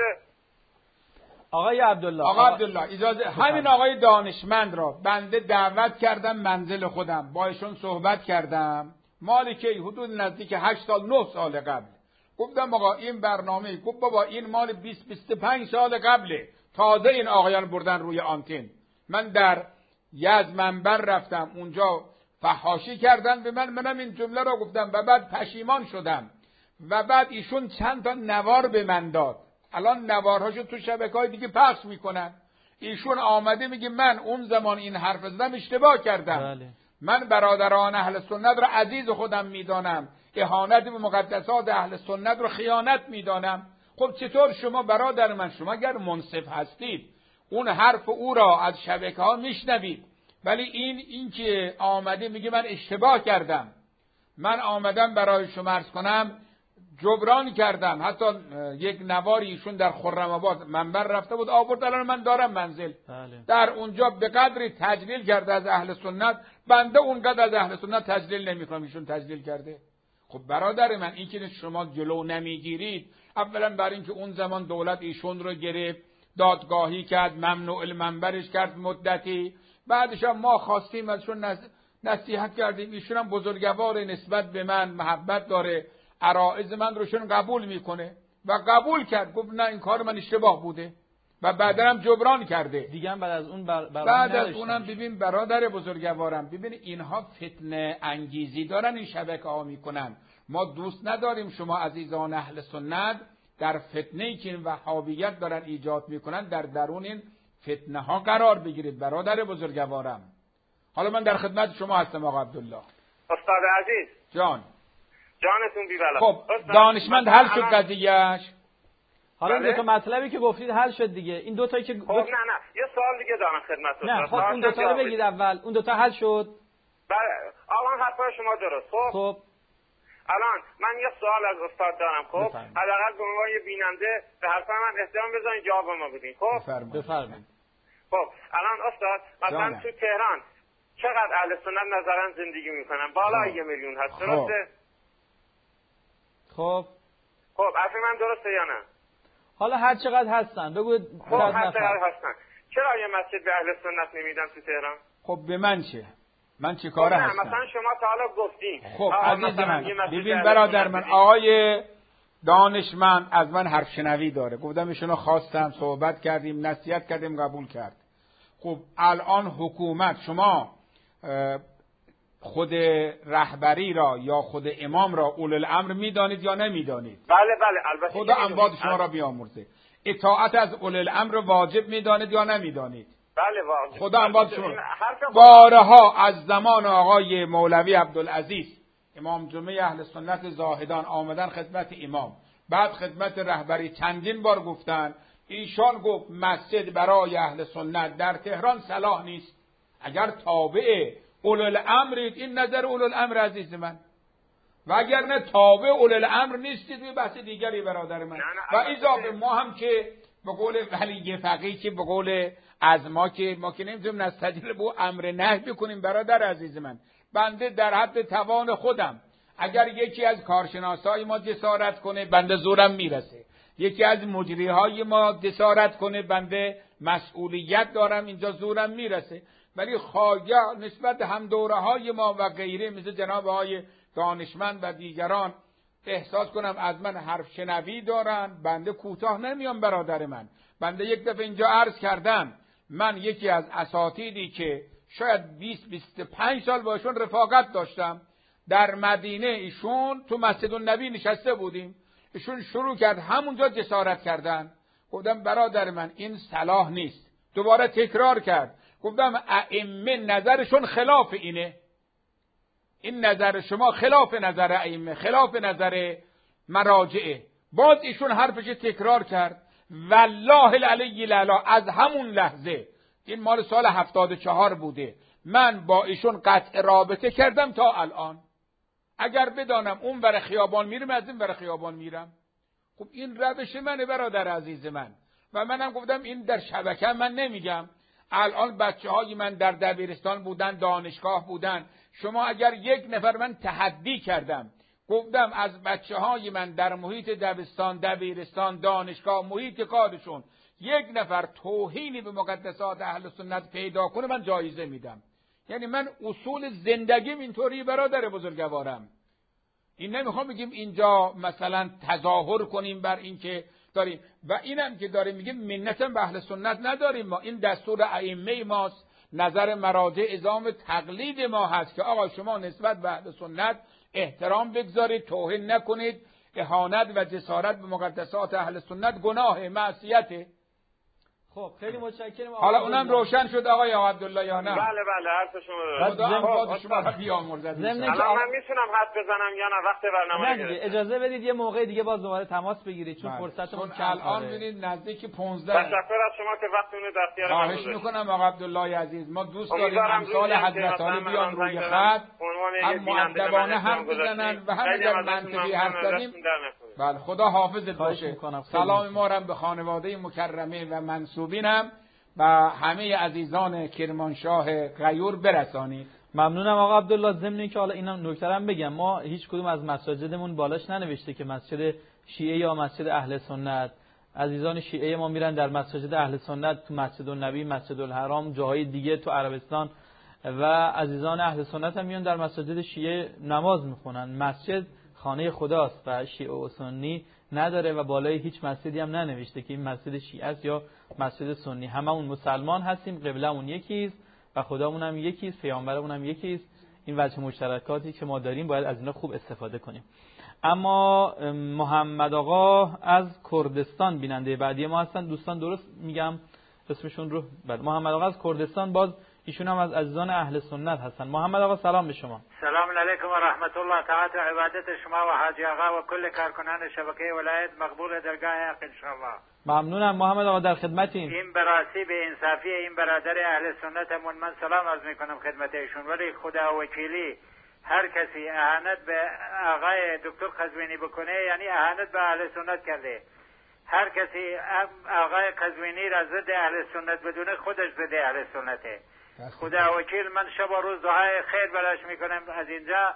آقای عبدالله آقا عبدالله اجازه، همین آقای دانشمند را بنده دعوت کردم منزل خودم، با ایشون صحبت کردم، مالی که حدود نزدیک هشت سال نه سال قبل. گفتم آقا این برنامه، گفت بابا این مال بیست بیست و پنج سال قبله، تازه این آقایان بردن روی آنتن. من در یزد منبر رفتم، اونجا فحاشی کردن به من، منم این جمله را گفتم و بعد پشیمان شدم. و بعد ایشون چند تا نوار به من داد، الان نوارهاشو تو شبکه‌های دیگه پخش میکنن. ایشون آمده میگه من اون زمان این حرف زدم اشتباه کردم. بله. من برادران اهل سنت را عزیز خودم میدانم، اهانت به مقدسات اهل سنت را خیانت میدانم. خب چطور شما برادر من، شما اگر منصف هستید اون حرف او را از شبکه‌ها میشنوید، ولی این این که آمده میگه من اشتباه کردم، من آمدم برای شما عرض کنم جبران کردم. حتی یک نواری ایشون در خرم آباد منبر رفته بود آورد، الان من دارم منزل. بله. در اونجا به قدری تجلیل کرده از اهل سنت، بنده اونقدر از اهل سنت تجلیل نمیکنم، ایشون تجلیل کرده. خب برادر من این که شما جلو نمیگیرید، اولا برای اینکه اون زمان دولت ایشون رو گرفت، دادگاهی کرد، ممنوع المنبرش کرد مدتی، بعدش هم ما خواستیم ازشون نصیحت کردیم، ایشون هم بزرگوار نسبت به من محبت داره، عرائض من روشون قبول میکنه و قبول کرد، گفت نه این کار من اشتباه بوده و بعدا هم جبران کرده. دیگه هم بعد از اون بر... بعد از اونم ببین برادر بزرگوارم، ببین اینها فتنه انگیزی دارن، این شبکه ها میکنن. ما دوست نداریم شما عزیزان اهل سنت در فتنه‌ای که این وهابیت دارن ایجاد میکنن در درون این فتنه ها قرار بگیرید برادر بزرگوارم. حالا من در خدمت شما هستم آقا عبدالله. استاد عزیز جان جانتون بی بلا. خب دانشمند حل شد قضیهش. حالا این دو تا مطلبی که گفتید حل شد دیگه. این دو تایی که خب نه نه یه سوال دیگه دارم خدمتتون. نه خب اون دو تا رو بگید اول. اون دو تا حل شد. بله الان حرفای شما درست. خب خب الان من یه سوال از استاد دارم. خب حداقل به عنوان یه بیننده به حرف من احترام بذارین جواب ما بدین. خب بفرمایید. خب الان استاد مثلا تو تهران چقدر اهل سنت نظرن زندگی میکنن؟ بالا یه میلیون هست، درسته؟ خب خب حرف من درسته یا نه؟ حالا هر چقدر هستن بگو. خب هر چقدر هستن، چرا یه مسجد به اهل سنت نمیدن تو تهران؟ خب به من چه؟ من چه کاره هستم؟ مثلا شما تا حالا گفتین. خب عزیز من ببین برادر من، آقای دانشمند از من حرف شنوی داره، گفتم ایشونو خواستم صحبت کردیم نصیحت کردیم قبول کرد. خب الان حکومت، شما خود رهبری را یا خود امام را اولو الامر میدانید یا نمیدانید؟ بله بله البته خدا اموات شما را بیامرزه. اطاعت از اولو الامر را واجب میدانید یا نمیدانید؟ بله واجب. خدا اموات شما. بارها از زمان آقای مولوی عبدالعزیز امام جمعه اهل سنت زاهدان آمدن خدمت امام، بعد خدمت رهبری چندین بار گفتن، ایشان گفت مسجد برای اهل سنت در تهران صلاح نیست. اگر تابع اولو الامرید، این نظر اولو الامر عزیز من، و اگر نه تابع اولو الامر نیستید به بحث دیگری برادر من. و اضافه ما هم که به قول ولی فقیه که به قول از ما که ما که نمیتونیم نستدل به امر نهی بکنیم برادر عزیز من، بنده در حد توان خودم. اگر یکی از کارشناسای ما جسارت کنه بنده زورم میرسه، یکی از مجریهای ما جسارت کنه بنده مسئولیت دارم اینجا زورم میرسه. ولی خواجه نسبت هم دوره های ما و غیره مثل جناب های دانشمند و دیگران احساس کنم از من حرف شنوی دارن، بنده کوتاه نمیام. برادر من، بنده یک دفعه اینجا عرض کردم من یکی از اساتیدی که شاید بیست بیست و پنج سال باشون رفاقت داشتم، در مدینه ایشون تو مسجد النبی نشسته بودیم، ایشون شروع کرد همونجا جسارت کردن. گفتم برادر من این صلاح نیست. دوباره تکرار کرد، گفتم ائمه نظرشون خلاف اینه، این نظر شما خلاف نظر ائمه، خلاف نظر مراجعه. باز ایشون حرفش تکرار کرد. والله العلی الاعلی از همون لحظه، این مال سال هفتاد و چهار بوده، من با ایشون قطع رابطه کردم تا الان. اگر بدانم اون ور خیابان میرم از این ور خیابان میرم. خب این روش منه برادر عزیز من. و منم گفتم این در شبکه من نمیگم. الان بچه های من در دبیرستان بودن، دانشگاه بودن. شما اگر یک نفر، من تحدی کردم، گفتم از بچه های من در محیط دبستان، دبیرستان، دانشگاه، محیط کارشون یک نفر توهینی به مقدسات اهل سنت پیدا کنه من جایزه میدم. یعنی من اصول زندگیم اینطوری برادر بزرگوارم. این نمیخوام بگیم اینجا مثلا تظاهر کنیم بر این که داریم، و اینم که داریم میگیم منتم به اهل سنت نداریم ما. این دستور ائمه ماست، نظر مراجع ازام تقلید ما هست که آقا شما نسبت به اهل سنت احترام بگذارید، توهین نکنید. اهانت و جسارت به مقدسات اهل سنت گناه، معصیته. خب خیلی متشکرم. حالا اونم روشن شد آقای عبدالله یا نه؟ بله بله حرف شما درست. خدا شما را بیامرزد. الان من میتونم حرف بزنم یا نه؟ وقت برنامه نه دیگه اجازه بدید یه موقع دیگه باز دوباره تماس بگیرید چون فرصتمون کم الان ببینید نزدیک پانزده. تشکر از شما که وقتتون رو در اختیار من گذاشتید. خواهش میکنم آقا عبدالله عزیز. ما دوست داریم امثال حضرت علی بیان روی خط، هم مؤدبانه حرف بزنن و هم اگر منطقی حرف زدیم. بله خدا حافظت باشه. سلام ما را به خانواده مکرمه و منسوبینم و همه عزیزان کرمانشاه غیور برسانید. ممنونم آقا عبدالله. ضمن اینکه حالا اینم نکته‌ام بگم، ما هیچ کدوم از مساجدمون بالاش ننوشته که مسجد شیعه یا مسجد اهل سنت. عزیزان شیعه ما میرن در مساجد اهل سنت، تو مسجد النبی، مسجد الحرام، جاهای دیگه تو عربستان، و عزیزان اهل سنت هم میان در مساجد شیعه نماز میخونن. مسجد خانه خداست و شیعه و سنی نداره و بالای هیچ مسجدی هم ننوشته که این مسجد شیعه است یا مسجد سنی. هممون مسلمان هستیم، قبلمون یکیست و خدامون هم یکیست، پیامبرمون هم یکیست. این وجه مشترکاتی که ما داریم باید از اینا خوب استفاده کنیم. اما محمد آقا از کردستان بیننده بعدی ما هستن. دوستان درست میگم اسمشون رو؟ بعد محمد آقا از کردستان، باز ایشون هم از عزیزان اهل سنت هستن. محمد آقا سلام به شما. سلام علیکم و رحمت الله تعالی و عبادت شما و حاجی آقا و کل کارکنان شبکه ولایت مقبول درگاه حق ان شاء الله. ممنونم محمد آقا، در خدمتیم. این براسی به انصافی این برادر اهل سنتمون من سلام عرض میکنم خدمت ایشون، ولی خدا وکیلی هر کسی اهانت به آقای دکتر قزوینی بکنه یعنی اهانت به اهل سنت کرده. هر کسی آقای قزوینی را ضد اهل سنت بدونه خودش ضد اهل سنته. خدا وکیل من شب و روز دعای خیر براش میکنم، از اینجا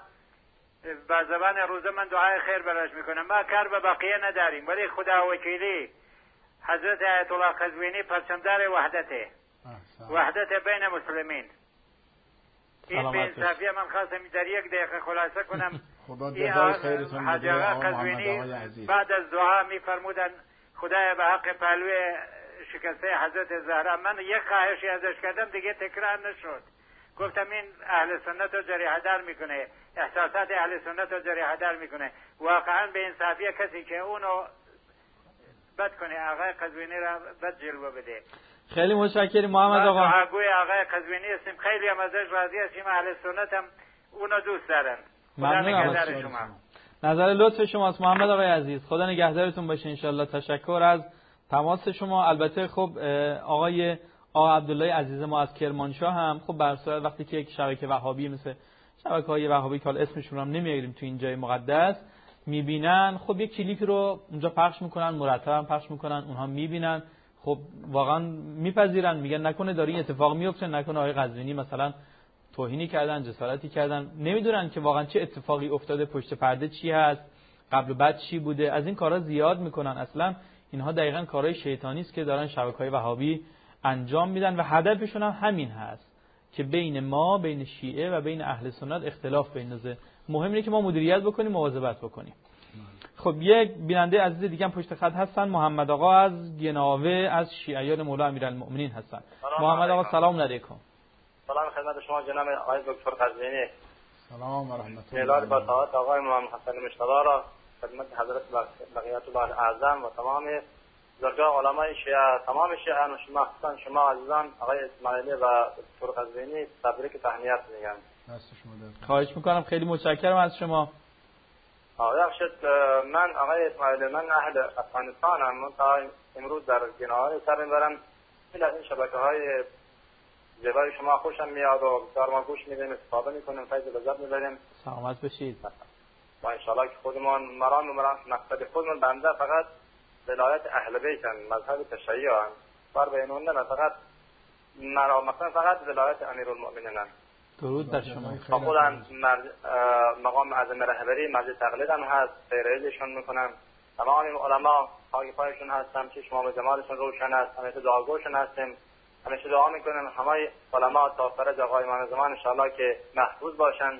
با زبان روزه من دعای خیر براش میکنم. ما کار به بقیه نداریم، ولی خدا وکیلی حضرت آیت الله قزوینی پرچمدار وحدته، وحدت بین مسلمین. این به انصافی من خواستم در یک دقیقه خلاصه کنم. خدا جزای خیرتون بده آقا قزوینی بعد از دعا میفرمودن خدای به حق پهلوی شکسته حضرت زهرا، من یک خواهشی ازش کردم دیگه تکرار نشد. گفتم این اهل سنت رو جریحه دار میکنه، احساسات اهل سنت رو جریحه دار میکنه. واقعا به انصافی کسی که اونو بد کنه آقای قزوینی را بد جلوه بده. خیلی متشکرم محمد آقا. ما دعاگوی آقای قزوینی هستیم، خیلی هم ازش راضی هستیم، اهل سنت هم اونو دوست دارن. خدا نگهدار شما. نظر لطف شماست محمد آقای عزیز، خدا نگهدارتون باشه ان شاء الله. تشکر از تماس شما. البته خب آقای آقا عبدالله عزیز ما از کرمانشاه هم خب بر صورت وقتی که یک شبکه وهابی مثل شبکه‌های وهابی که حالا اسمشون رو هم نمیاریم تو این جای مقدس میبینن، خب یک کلیپی رو اونجا پخش میکنن، مرتب هم پخش میکنن، اونها میبینن، خب واقعا میپذیرن، میگن نکنه داره این اتفاق میفته، نکنه آقای قزوینی مثلا توهینی کردن، جسارتی کردن، نمیدونن که واقعا چه اتفاقی افتاده، پشت پرده چی هست، قبل و بعد چی بوده. از این کارا زیاد میکنن. اصلا اینها دقیقاً کارهای شیطانی است که دارن شبکه‌های وهابی انجام میدن و هدفشون هم همین هست که بین ما، بین شیعه و بین اهل سنت اختلاف بندازه. مهم اینه که ما مدیریت بکنیم، مواظبت بکنیم. خب یک بیننده عزیز دیگه هم پشت خط هستن، محمد آقا از گناوه از شیعیان مولا امیرالمؤمنین هستن. محمد آقا سلام علیکم. سلام خدمت شما جناب آقای دکتر قزوینی. سلام و رحمت الله. الله. با سعادت آقای محمد حسن مشتبه را خدمت حضرت بقیت الله اعظم و تمام بزرگان علمای شیعه، تمام شیعیان و شما خصوصا شما عزیزان آقای اسماعیلی و دکتر قزوینی تبریک تهنیت میگم. خواهش میکنم، خیلی متشکرم از شما. ببخشید من آقای اسماعیلی، من اهل افغانستانم، من تا امروز در گناهی سر میبرم. این از این شبکه‌های زیبای شما خوشم میاد و بسیار ما گوش میدیم، استفاده میکنیم، فیض لذت میبریم. سلامت بشید. و انشاءالله که خودمان مرام و مرام مقصد خودمان بنده فقط ولایت اهل بیتن، مذهب تشیعن، بر بینون نه فقط مرام مثلا فقط ولایت امیرالمؤمنین. درود بر شما. خودم مقام اعظم رهبری مرجع تقلیدم هست، پیرویشون میکنم. تمام علما پای پایشون هستم، چشم و جمالشون روشن است، همیشه دعاگوشون هستیم، همیشه دعا میکنیم همه علما تا فرج آقای امام زمان انشاءالله که محفوظ باشن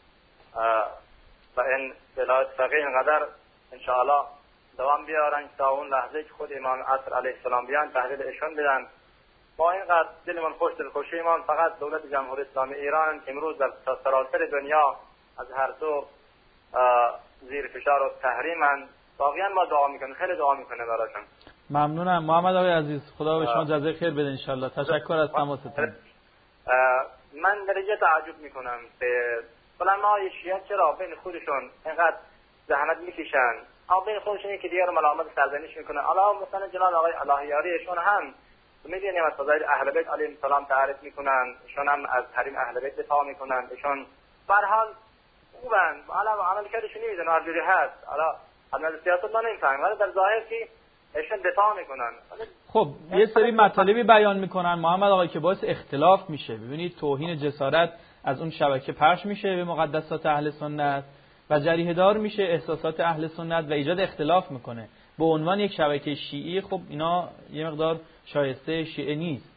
و این ولایت فقیه اینقدر انشاءالله دوام بیارن تا اون لحظه که خود امام عصر علیه السلام بیان تحلیل ایشون بدن. با اینقدر دلمون خوش، دلخوشی ایمان فقط دولت جمهوری اسلامی ایران که امروز در سراسر دنیا از هر دو زیر فشار و تحریمن. واقعا ما دعا میکنیم، خیلی دعا میکنیم براشون. ممنونم محمد آقای عزیز، خدا به شما جزای خیر بده ان شاء الله. تشکر از تماستون. من درجه تعجب میکنم که علمای شیعه چرا بین خودشون اینقدر زحمت میکشن، اما بین خودشون که دیگر ملامت سرزنش میکنن. الله مثلا جناب آقای الهیاریشون هم میدونیم از فضایل اهل بیت علیهم السلام تعریف میکنن، ایشون هم از حریم اهل بیت دفاع میکنن. ایشون به هر حال خوبن، حالا عملکردشون نمیدونن هر جوری هست، حالا عمل سیاست ما نمیفهمیم، ولی در ظاهر که ایشون دفاع میکنن. خب یه سری مطالبی بیان میکنن محمد آقای که باعث اختلاف میشه. ببینید توهین جسارت از اون شبکه پخش میشه به مقدسات اهل سنت و جریحه دار میشه احساسات اهل سنت و ایجاد اختلاف میکنه. به عنوان یک شبکه شیعی خب اینا یه مقدار شایسته شیعه نیست.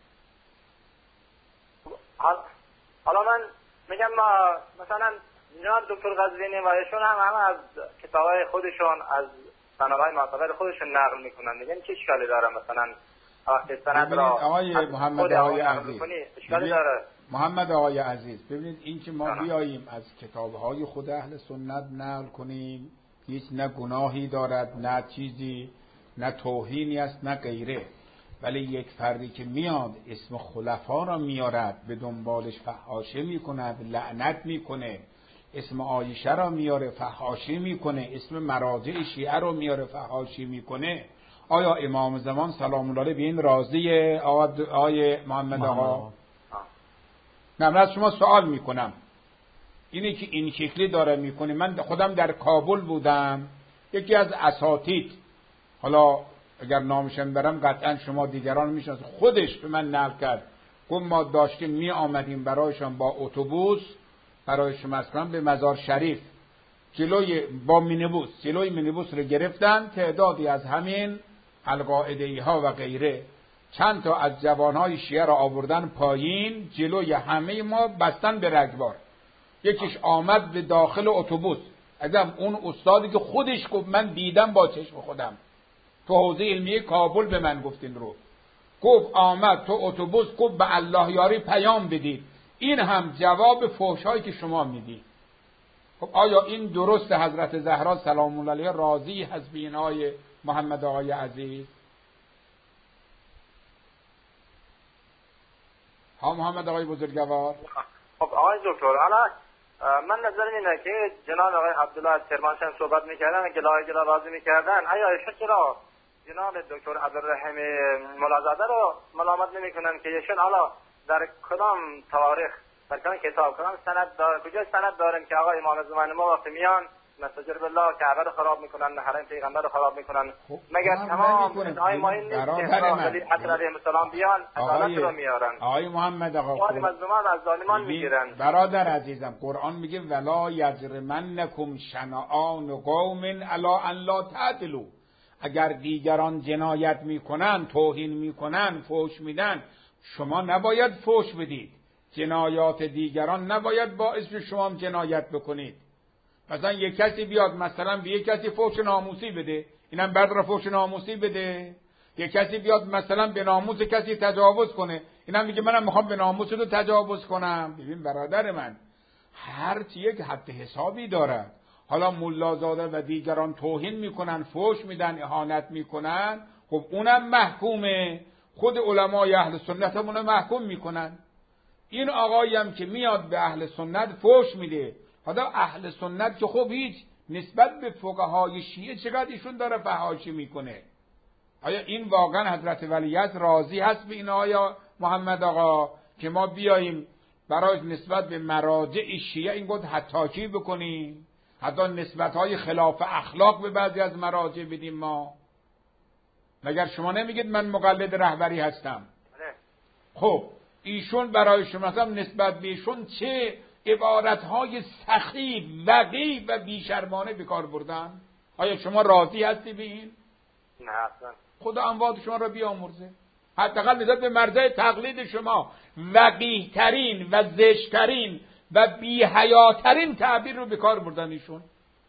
حالا من میگم مثلا جناب دکتر قزوینی و ایشون هم همه از کتابای خودشون، از سندهای معتبر خودشون نقل میکنن. میگن چه اشکالی داره مثلا وقتی سند را آقای محمد آقای عزیز، اشکالی داره؟ محمد آقای عزیز ببینید این که ما بیاییم از کتابهای خود اهل سنت نقل کنیم هیچ نه گناهی دارد، نه چیزی، نه توهینی است، نه غیره. ولی یک فردی که میاد اسم خلفا را میارد، به دنبالش فحاشی میکند، لعنت میکنه، اسم عایشه را میاره فحاشی میکنه، اسم مراجع شیعه را میاره فحاشی میکنه، آیا امام زمان سلام الله علیه به این راضیه آقای محمد آقا؟ نه، من از شما سوال میکنم. اینی که این شکلی داره میکنه، من خودم در کابل بودم، یکی از اساتید، حالا اگر نامشم برم قطعا شما دیگران میشناسید، خودش به من نقل کرد، گفت ما داشتیم می آمدیم برایشان با اتوبوس برای شما اصلا به مزار شریف، جلوی با مینیبوس جلوی مینیبوس رو گرفتن، تعدادی از همین القاعده‌ای ها و غیره چند تا از جوانهای شیعه را آوردن پایین، جلوی همه ما بستن به رگبار. یکیش آمد به داخل اتوبوس، ازم اون استادی که خودش گفت من دیدم با چشم خودم تو حوزه علمیه کابل به من گفتین رو، گفت آمد تو اتوبوس، گفت به الله یاری پیام بدید. این هم جواب فحشایی که شما میدید. خب آیا این درست؟ حضرت زهرا سلام الله علیها راضی هست به اینای محمد آقای عزیز؟ ها محمد آقای بزرگوار. خب آقای دکتر، حالا من نظرم اینه که جناب آقای عبدالله از کرمانشاه صحبت میکردن، گلاه گلاه راضی میکردن، آیا ایشون چرا جناب دکتر عبدالرحیم ملازاده رو ملامت نمیکنن که ایشون حالا در کدام تاریخ، در کدام کتاب، کدام سند دار، کجا سند دارن که آقای امام زمان ما وقتی میان مساجد بالله کعبه رو خراب میکنن، حرم پیغمبر رو خراب میکنن. خب مگر تمام ادعای ما این نیست برادر که من ولی حضرت علیه السلام بیان عدالت رو میارن؟ آقای محمد آقا آقای مظلومان از ظالمان میگیرن. برادر عزیزم قرآن میگه ولا یجرمنکم شنآن قوم علی ان لا تعدلوا. اگر دیگران جنایت میکنن، توهین میکنن، فحش میدن، شما نباید فحش بدید. جنایات دیگران نباید باعث شما هم جنایت بکنید. مثلا یک کسی بیاد مثلا به یک کسی فحش ناموسی بده، اینم بعد را فحش ناموسی بده. یک کسی بیاد مثلا به ناموس کسی تجاوز کنه، اینم میگه منم میخوام به ناموس تو تجاوز کنم. ببین برادر من، هر چی یک حد حسابی داره. حالا ملازاده و دیگران توهین میکنن، فحش میدن، اهانت میکنن، خب اونم محکومه. خود علمای اهل سنت همون محکوم میکنن. این آقایی هم که میاد به اهل سنت فحش میده، حالا اهل سنت که خب هیچ نسبت به فقهای شیعه چقدر ایشون داره فحاشی میکنه. آیا این واقعا حضرت ولیعصر راضی هست به این آیا محمد آقا که ما بیاییم برای نسبت به مراجع شیعه این گفت حتاکی بکنیم، حتی نسبت‌های خلاف اخلاق به بعضی از مراجع بدیم؟ ما مگر شما نمیگید من مقلد رهبری هستم؟ خب ایشون برای شما مثلا نسبت به ایشون چه عبارت‌های سخیف، وقیح و بیشرمانه به کار بردن؟ آیا شما راضی هستی به این؟ نه اصلا. خدا اموات شما را بیامرزه. حداقل نسبت به مرجع تقلید شما وقیح ترین و زشت ترین و بی‌حیاترین تعبیر رو به کار بردن ایشون.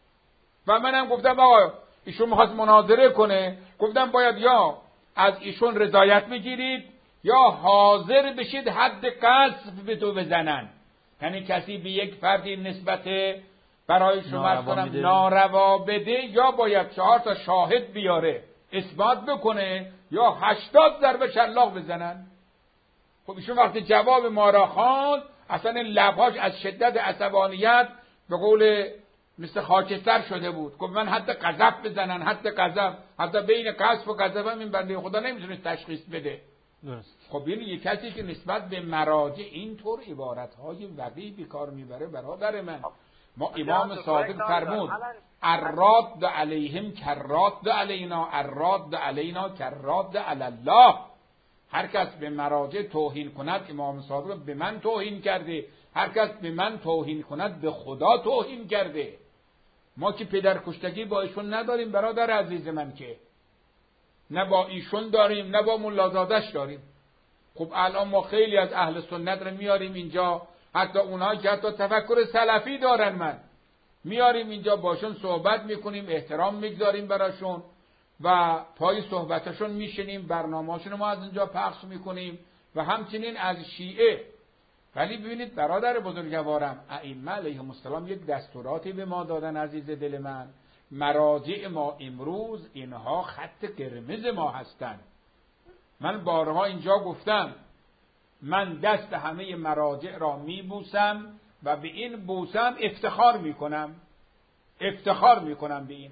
و منم گفتم آقا ایشون می‌خواست مناظره کنه، گفتم باید یا از ایشون رضایت میگیرید یا حاضر بشید حد قذف به تو بزنن. یعنی کسی به یک فردی نسبت برای شما کنم ناروا بده، یا باید چهار تا شاهد بیاره اثبات بکنه، یا هشتاد ضربه شلاق بزنن. خب ایشون وقتی جواب ما را خواند، اصلا لبهاش از شدت عصبانیت به قول مثل خاکستر شده بود. گفت من حتی قذف بزنن، حتی قذف، حتی بین قذف و قذف هم این بنده خدا نمیتونه تشخیص بده. درست. خب این یک کسی که نسبت به مراجع اینطور عبارت‌های وقیح به کار میبره برادر من، ما امام صادق فرمود الراد علیهم کراد علینا، الراد علینا کراد علی الله. هر کس به مراجع توهین کند، امام صادق به من توهین کرده، هر کس به من توهین کند به خدا توهین کرده. ما که پدر کشتگی با ایشون نداریم برادر عزیز من، که نه با ایشون داریم نه با ملازادش داریم. خب الان ما خیلی از اهل سنت رو میاریم اینجا، حتی اونهایی که حتی تفکر سلفی دارن من میاریم اینجا باشون صحبت میکنیم، احترام میگذاریم براشون و پای صحبتشون میشنیم، برنامه‌شون ما از اینجا پخش میکنیم و همچنین از شیعه. ولی ببینید برادر بزرگوارم، ائمه علیهم السلام یک دستوراتی به ما دادن عزیز دل من. مراجع ما امروز اینها خط قرمز ما هستند. من بارها اینجا گفتم من دست همه مراجع را میبوسم و به این بوسم افتخار میکنم، افتخار میکنم به این،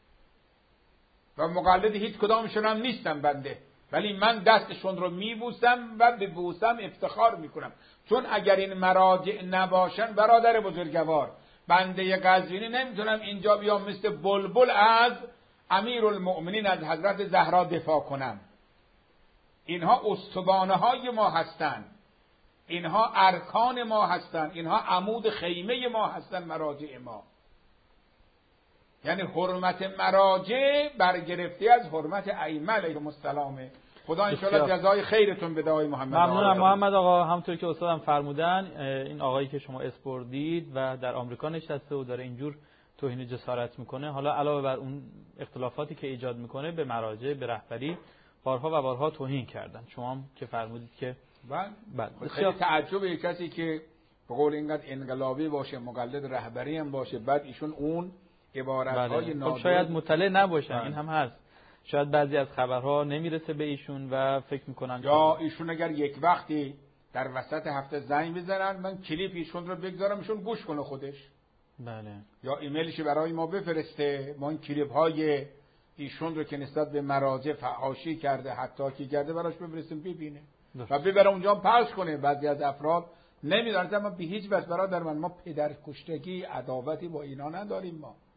و مقلد هیچ کدامشون هم نیستم بنده، ولی من دستشون رو میبوسم و به بوسم افتخار میکنم. چون اگر این مراجع نباشن برادر بزرگوار، بنده قزوینی نمیتونم اینجا بیام مثل بلبل از امیرالمؤمنین از حضرت زهرا دفاع کنم. اینها استوانه های ما هستند، اینها ارکان ما هستند، اینها عمود خیمه ما هستند مراجع ما. یعنی حرمت مراجع برگرفته از حرمت ائمه علیهم السلام. خدا انشاءالله جزای خیرتون بده آقای محمد. ممنونم محمد آقا. همونطور که استادم فرمودن، این آقایی که شما اسپردید و در آمریکا نشسته و داره اینجور توهین جسارت میکنه، حالا علاوه بر اون اختلافاتی که ایجاد میکنه به مراجع، به رهبری بارها و بارها توهین کردن. شما هم که فرمودید که بله، خیلی تعجب یک کسی که به قول اینقدر انقلابی باشه، مقلد رهبری هم باشه، بعد ایشون اون عبارت‌های نادر، خب شاید مطلع نباشن. این هم هست، شاید بعضی از خبرها نمیرسه به ایشون و فکر میکنن یا ایشون اگر یک وقتی در وسط هفته زنگ بزنن من کلیپ ایشون رو بگذارم ایشون گوش کنه خودش. بله. یا ایمیلش برای ما بفرسته، ما این کلیپ های ایشون رو که نسبت به مراجع فحاشی کرده، حتی کی کرده، براش بفرستیم ببینه و ببره اونجا پخش کنه. بعضی از افراد نمیدونن. ما به هیچ وجه برادر من، ما پدر کشتگی عداوتی با اینا نداریم. ما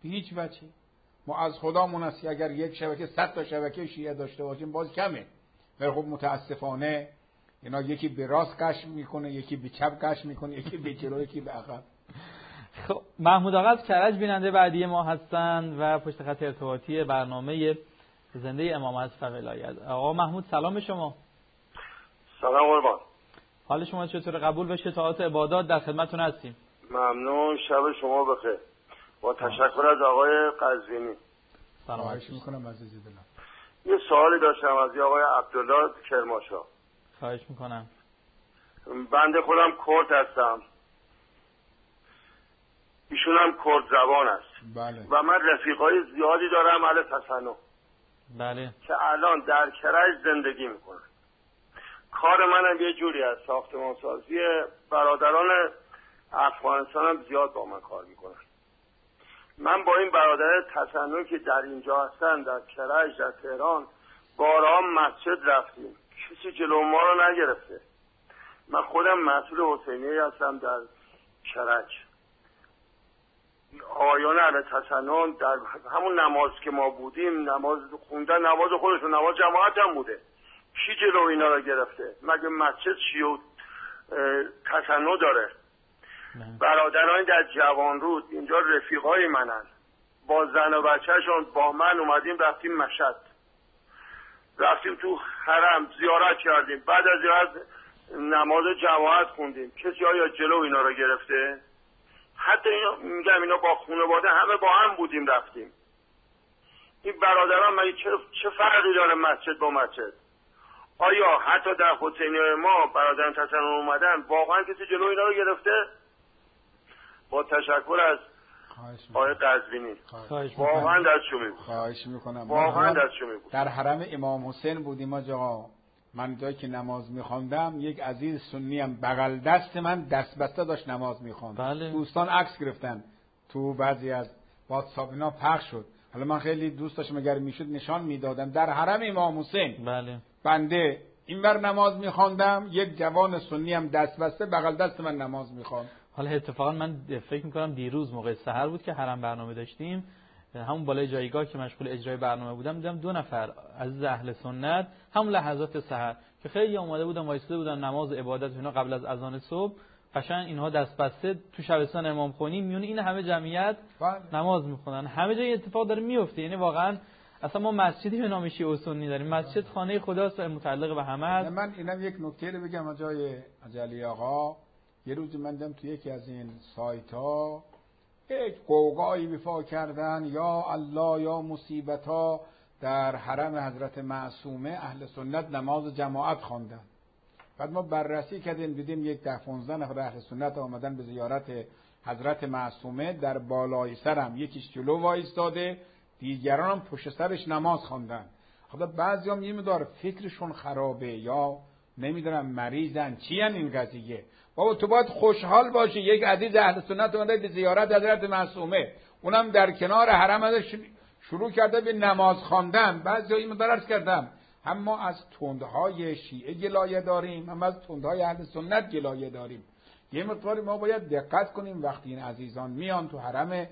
به هیچ وجه. ما از خدامون است که اگر یک شبکه صد تا شبکه شیعه داشته باشیم باز کمه. ولی خب متاسفانه اینا یکی به راست کش میکنه، یکی به چپ کش میکنه، یکی به جلو، یکی به عقب. خب محمود آقا از کرج بیننده بعدی ما هستند و پشت خط ارتباطی برنامه زنده امام از ولایت. آقا محمود سلام شما. سلام قربان. حال شما چطور؟ قبول بشه طاعات عبادات در خدمتتون هستیم. ممنون، شب شما بخیر. با تشکر از آقای قزوینی. سلام خواهش میکنم عزیز دلم. یه سوالی داشتم از آقای عبدالله کرماشا. خواهش میکنم. بنده خودم کرد هستم، ایشون هم کرد زبان است. بله. و من رفیقای زیادی دارم اهل تسنن. بله. که الان در کرج زندگی میکنن. کار منم یه جوری از ساختمان سازی، برادران افغانستان هم زیاد با من کار میکنن. من با این برادر تسنن که در اینجا هستن، در کرج، در تهران، بارها مسجد رفتیم، کسی جلو ما رو نگرفته. من خودم مسئول حسینی هستم در کرج. آیان اهل تسنن در همون نماز که ما بودیم، نماز خوندن، نماز خودشون، نماز جماعت هم بوده، کی جلو اینا رو گرفته؟ مگه مسجد شیعه تسنن داره؟ برادران در جوانرود اینجا رفیقای منن، با زن و بچه‌شون با من اومدیم رفتیم مشهد، رفتیم تو حرم زیارت کردیم، بعد از زیارت نماز جماعت خوندیم، کسی آیا جلو اینا رو گرفته؟ حتی اینا میگم اینا با خانواده همه با هم بودیم رفتیم. این برادران مگه چه چه فرقی داره مسجد با مسجد؟ آیا حتی در حسینی ما برادران تسنن اومدن واقعا کسی جلو اینا رو گرفته؟ با تشکر از آقای قزوینی. واقعا دستشو میبود. خواهش میکنم. واقعا دستشو میبود. در حرم امام حسین بودیم آقا. من جایی که نماز میخواندم یک عزیز سنی هم بغل دست من دست بسته داشت نماز میخواند. بله. دوستان عکس گرفتن تو بعضی از واتساپ اینا پخش شد. حالا من خیلی دوست داشتم اگر میشد نشان میدادم. در حرم امام حسین بله. بنده اینور نماز میخواندم، یک جوان سنی هم دست بسته بغل دست من نماز میخواند. حالا اتفاقا من فکر میکنم دیروز موقع سحر بود که حرم برنامه داشتیم، همون بالای جایگاه که مشغول اجرای برنامه بودم، دیدم دو نفر از اهل سنت همون لحظات سحر که خیلی اومده بودن وایساده بودن نماز عبادت اینا قبل از اذان صبح، قشنگ اینها دست بسته تو شبستان امام خمینی میونه این همه جمعیت بله. نماز میخونن. همه جای اتفاق داره میفته. یعنی واقعا اصلا ما مسجدی به نام شیعه سنی داریم، مسجد خانه خداست و متعلق به همه است. من اینم یک نکته رو بگم جای عجلی آقا. یه روز من دیدم تو یکی از این سایت ها یک قوقایی بفا کردن یا الله یا مصیبت ها در حرم حضرت معصومه اهل سنت نماز جماعت خواندن. بعد ما بررسی کردیم دیدیم یک ده پانزده نفر اهل سنت آمدن به زیارت حضرت معصومه، در بالای سرم یکیش جلو وایستاده، دیگران هم پشت سرش نماز خواندن. خدا بعضیام یه مقدار فکرشون خرابه یا نمیدونم مریضن چی ان این قضیه. بابا تو باید خوشحال باشی یک عزیز اهل سنت اومده به زیارت حضرت معصومه، اونم در کنار حرم ازش شروع کرده به نماز خواندن. بعضیا این مقدار عرض کردم هم ما از تندهای شیعه گلایه داریم، هم از تندهای اهل سنت گلایه داریم. یه مقداری ما باید دقت کنیم وقتی این عزیزان میان تو حرم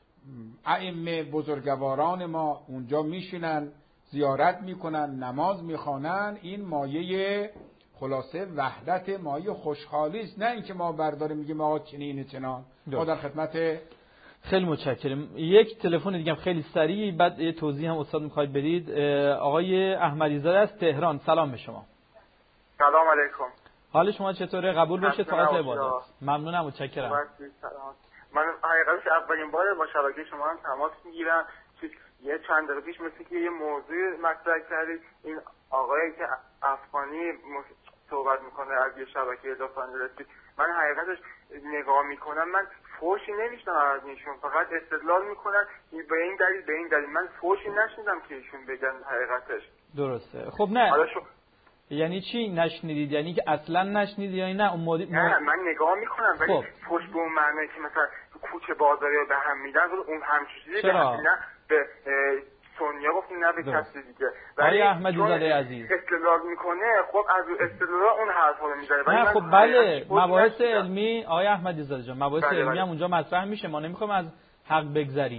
ائمه بزرگواران ما اونجا میشینن زیارت میکنن نماز میخوانن، این مایه خلاصه وحدت، مایه خوشحالی است، نه اینکه ما برداریم میگیم آقا چنین چنان. ما در خدمت. خیلی متشکرم. یک تلفن دیگه هم خیلی سریع بعد یه توضیح هم استاد میخواید بدید. آقای احمدی زاده از تهران، سلام به شما. سلام علیکم. حال شما چطوره؟ قبول باشه طاعت عبادت. ممنونم، متشکرم. من حقیقتش اولین بار با شبکه شما هم تماس میگیرم. یه چند دقیقه پیش مثل که یه موضوع مطرح کردید، این آقایی که افغانی صحبت میکنه از یه شبکه اضافه رسید. من حقیقتش نگاه میکنم، من فوشی نمیشنم از ایشون، فقط استدلال میکنن به این دلیل به این دلیل. من فوشی نشنیدم که ایشون بگن حقیقتش. درسته. خب نه شو... یعنی چی نشنیدید؟ یعنی که اصلا نشنیدید یا نه اون مودی... نه من نگاه میکنم ولی خب. فوش به اون معنی که مثلا کوچه بازاری رو به هم میدن اون همچین چیزی به هم نه به سونیا گفتیم نه به کسی دیگه. ولی احمدی زاده عزیز استدلال میکنه، خب از استدلال اون حرفا رو میزنه. نه خب بله مباحث علمی آقای احمدی زاده جان، مباحث علمی هم اونجا مطرح میشه، ما نمیخوایم از حق بگذریم،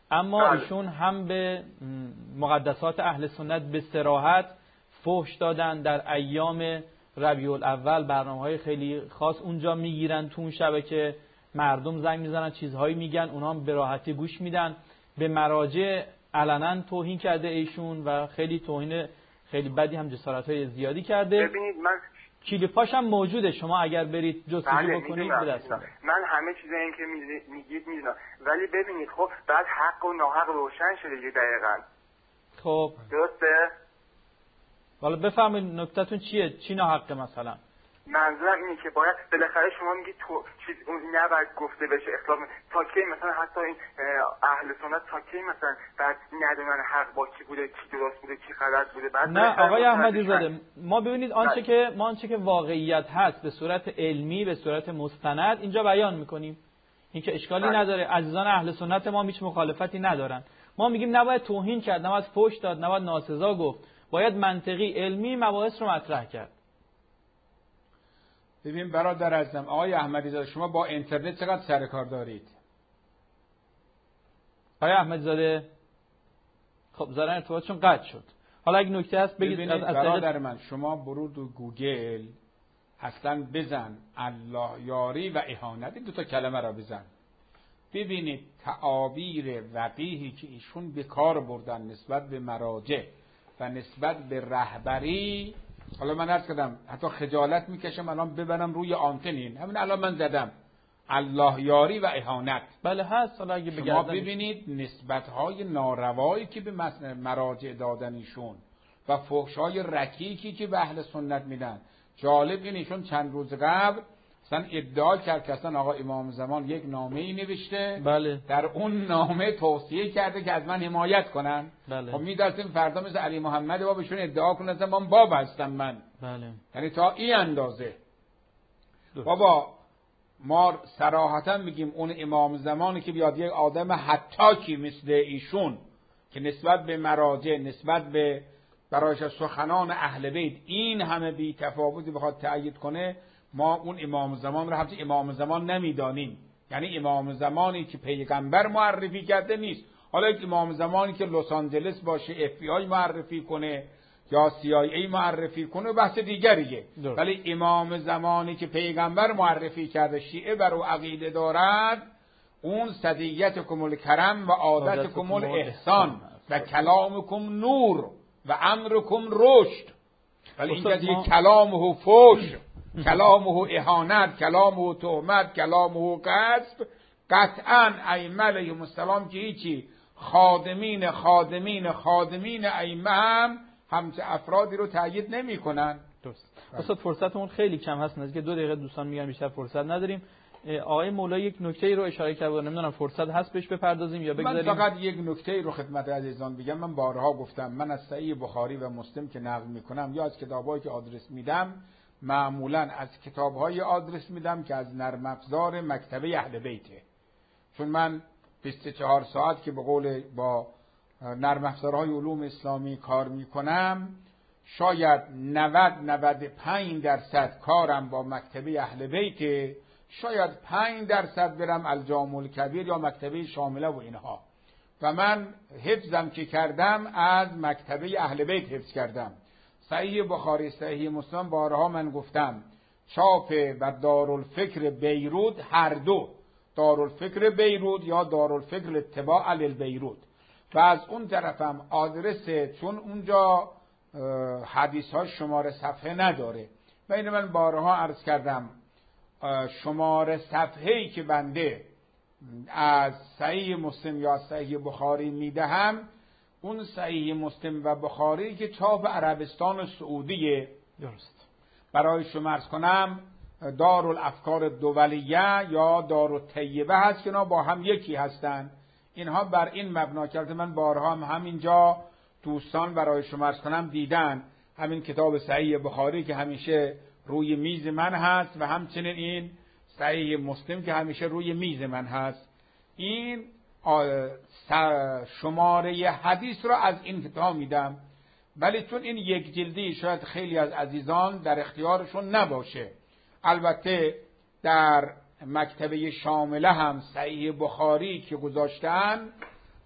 اما بله. ایشون هم به مقدسات اهل سنت به صراحت فحش دادن. در ایام ربیع الاول برنامه‌های خیلی خاص اونجا میگیرن، تو اون شبکه مردم زنگ میزنن، چیزهایی میگن، اونها هم به راحتی گوش میدن. به مراجع علنا توهین کرده ایشون و خیلی توهین خیلی بدی هم جسارت‌های زیادی کرده. ببینید من کلیپاش هم موجوده، شما اگر برید جستجو بله بکنید به دست میاد. من همه چیز این که میگید میدونم، ولی ببینید خب بعد حق و ناحق روشن شده دیگه دقیقاً. خب درسته؟ حالا بفهمید نکتهتون چیه؟ چی ناحقه مثلا؟ منظورم اینه که باید بالاخره شما میگید تو چیز اون نباید گفته بشه اخلاق تا کی مثلا حتی این اهل سنت تا کی مثلا بعد ندونن حق با کی بوده، کی درست بوده، کی غلط بوده. بعد نه آقای احمدی زاده، ما ببینید آنچه بله. که ما آنچه که واقعیت هست به صورت علمی به صورت مستند اینجا بیان میکنیم. این که اشکالی بله. نداره. عزیزان اهل سنت ما هیچ مخالفتی ندارن. ما میگیم نباید توهین کرد، نباید فحش داد، نباید ناسزا گفت. باید منطقی علمی مباحث رو مطرح کرد. ببین برادر عزیزم آقای احمدی زاده، شما با اینترنت چقدر سر کار دارید؟ آقای احمدی زاده خب ظاهرا ارتباطشون قطع شد. حالا اگه نکته هست بگید. ببینید از برادر من، شما برو تو گوگل اصلا بزن الله یاری و اهانت، دو تا کلمه را بزن، ببینید تعابیر وقیحی که ایشون به کار بردن نسبت به مراجع و نسبت به رهبری. حالا من عرض کردم حتی خجالت میکشم الان ببرم روی آنتنین، همین الان من زدم الله یاری و اهانت. بله هست. حالا اگه بگردم شما ببینید نسبت‌های ناروایی که به مراجع دادن ایشون و فحش‌های رکیکی که به اهل سنت میدن. جالب این ایشون چند روز قبل اصلا ادعا کرد که اصلا آقا امام زمان یک نامه‌ای نوشته، بله. در اون نامه توصیه کرده که از من حمایت کنن. بله. خب می‌دونیم فردا مثل علی محمد بابشون ادعا کنن اصلا من باب هستم من. بله. یعنی تا این اندازه. بابا ما صراحتا میگیم اون امام زمانی که بیاد یک آدم حتاکی مثل ایشون که نسبت به مراجع، نسبت به برایش سخنان اهل بیت این همه بی تفاوتی بخواد تأیید کنه، ما اون امام زمان رو حتی امام زمان نمیدانیم. یعنی امام زمانی که پیغمبر معرفی کرده نیست. حالا یک امام زمانی که لس آنجلس باشه، اف بی آی معرفی کنه یا سی آی ای معرفی کنه بحث دیگریه. ولی امام زمانی که پیغمبر معرفی کرده شیعه بر او عقیده دارد، اون صدیقتکم الکرم و عادتکم الاحسان و کلامکم نور و امرکم رشد. ولی این که کلامه فحش، کلامه اهانت، کلامه تهمت، کلامه غصب، قطعا ائمه علیهم السلام که هیچی، خادمین خادمین خادمین ائمه هم همچه افرادی رو تأیید نمی کنن. درست. استاد فرصتمون خیلی کم هست، نزدیک دو دقیقه دوستان میگن بیشتر فرصت نداریم. آقای مولا یک نکته‌ای رو اشاره کرد، نمیدونم فرصت هست بهش بپردازیم یا بگذاریم. من فقط یک نکته‌ای رو خدمت عزیزان بگم. من بارها گفتم من از صحیح بخاری و مسلم که نقل میکنم یا از کتابایی که آدرس میدم، معمولا از کتاب‌های آدرس میدم که از نرم افزار مکتبه اهل بیته. چون من بیست و چهار ساعت که به قول با نرم افزارهای علوم اسلامی کار میکنم، شاید نود نود و پنج درصد کارم با مکتبه اهل بیت، شاید پنج درصد برم الجامع الکبیر یا مکتبه شامله و اینها. و من حفظم که کردم از مکتبه اهل بیت حفظ کردم. صحیح بخاری، صحیح مسلم، بارها من گفتم چاپ و دارالفکر بیروت، هر دو، دارالفکر بیروت یا دارالفکر اتباع للبیروت. و از اون طرفم آدرس، چون اونجا حدیث ها شماره صفحه نداره. و اینو من بارها عرض کردم، شماره صفحه‌ای که بنده از صحیح مسلم یا صحیح بخاری میدهم، اون صحیح مسلم و بخاری که چاپ عربستان سعودیه. درست. برای شما عرض کنم دارالافکار دولیه یا دارالطیبه هست که اینا با هم یکی هستن. اینها بر این مبنا کرده. من بارها هم همینجا دوستان برای شما عرض کنم دیدن همین کتاب صحیح بخاری که همیشه روی میز من هست و همچنین این صحیح مسلم که همیشه روی میز من هست. این شماره حدیث رو از این کتاب میدم، ولی چون این یک جلدی شاید خیلی از عزیزان در اختیارشون نباشه. البته در مکتبه شامله هم صحیح بخاری که گذاشتن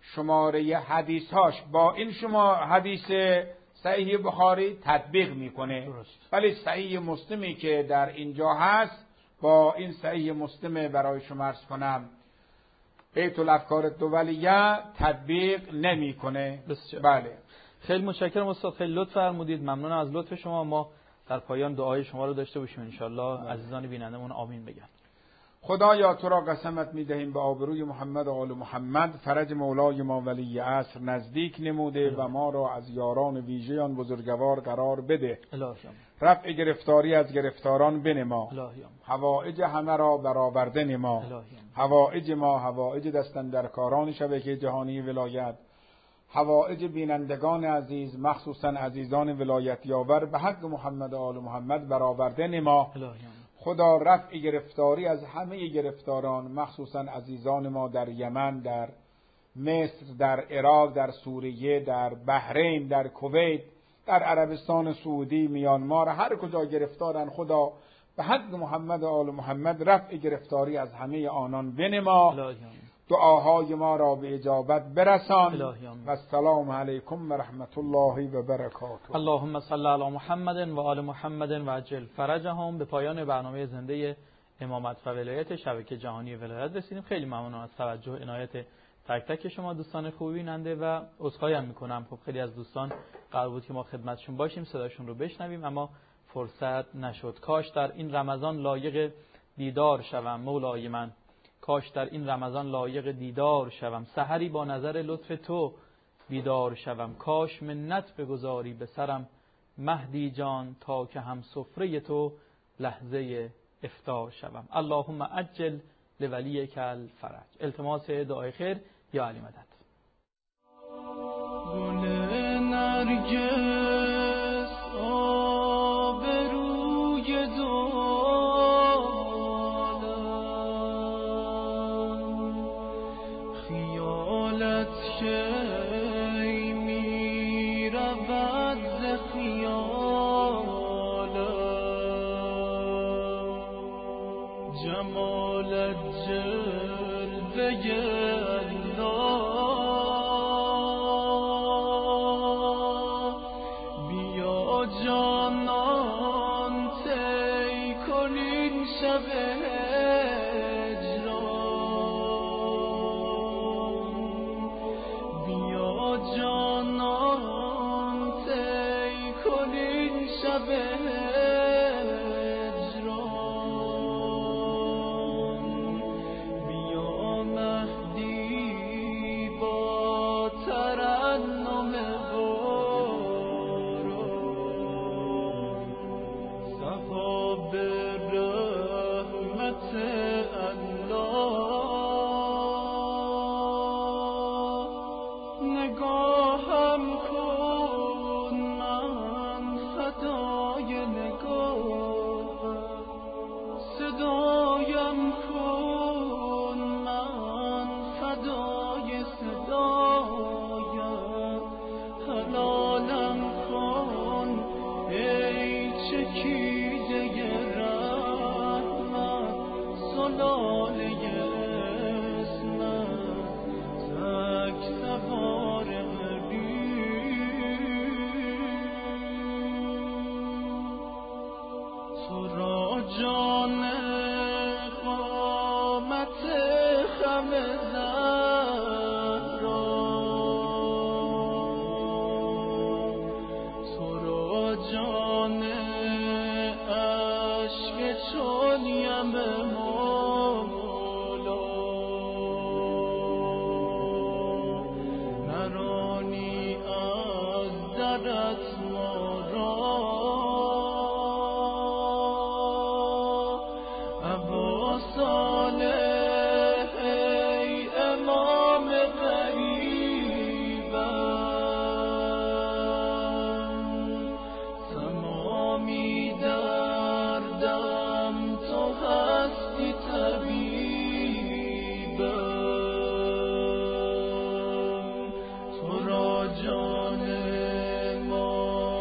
شماره حدیثهاش با این شما حدیث صحیح بخاری تطبیق میکنه، ولی صحیح مسلمی که در اینجا هست با این صحیح مسلم برای شما عرض کنم بیت الافکار دولیه تطبیق نمیکنه. بله، خیلی متشکرم استاد، خیلی لطف فرمودید، ممنونم از لطف شما. ما در پایان دعای شما رو داشته باشیم انشالله. عزیزان بینندمون آمین بگن. خدایا تو را قسمت میدهیم به آبروی محمد و آل محمد، فرج مولای ما ولی عصر نزدیک نموده و ما را از یاران ویژه آن بزرگوار قرار بده. رفع گرفتاری از گرفتاران بنما، حوائج همه را برآورده نما. حوائج ما حوائج دستاندرکاران شبکه جهانی ولایت، حوائج بینندگان عزیز مخصوصا عزیزان ولایت یاور به حق محمد و آل محمد برآورده نما. خدا رفع گرفتاری از همه گرفتاران مخصوصا عزیزان ما در یمن، در مصر، در عراق، در سوریه، در بحرین، در کویت، در عربستان سعودی، میانمار، هر کجا گرفتارن خدا به حق محمد و آل محمد رفع گرفتاری از همه آنان بنما. دعاهای ما را به اجابت برسان و السلام علیکم و رحمت الله و برکاته. اللهم صل علی محمد و آل محمد و عجل فرجهم. به پایان برنامه زنده امامت و ولایت شبکه جهانی ولایت رسیدیم. خیلی ممنونم از توجه و عنایت تک تک شما دوستان خوبی بیننده و عذرخواهی هم میکنم. خب خیلی از دوستان قرار بود که ما خدمتشون باشیم، صداشون رو بشنویم، اما فرصت نشد. کاش در این رمضان لایق دیدار شوم مولای من، کاش در این رمضان لایق دیدار شوم، سحری با نظر لطف تو بیدار شوم. کاش منت بگذاری به سرم مهدی جان، تا که هم سفره تو لحظه افطار شوم. اللهم عجل لولیک الفرج. التماس دعای خیر یا علی مدد. گل نرگس آبروی دولم، خیالت کی می رود ز خیالم، جمالت جلوه جان ما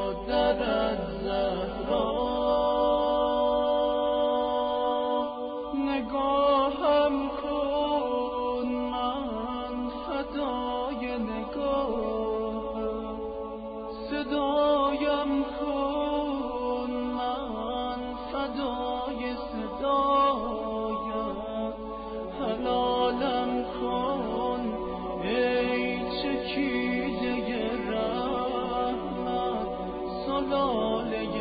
حلالم کن من فدای صدایت، حلالم کن ای چکیده رحمت، سلاله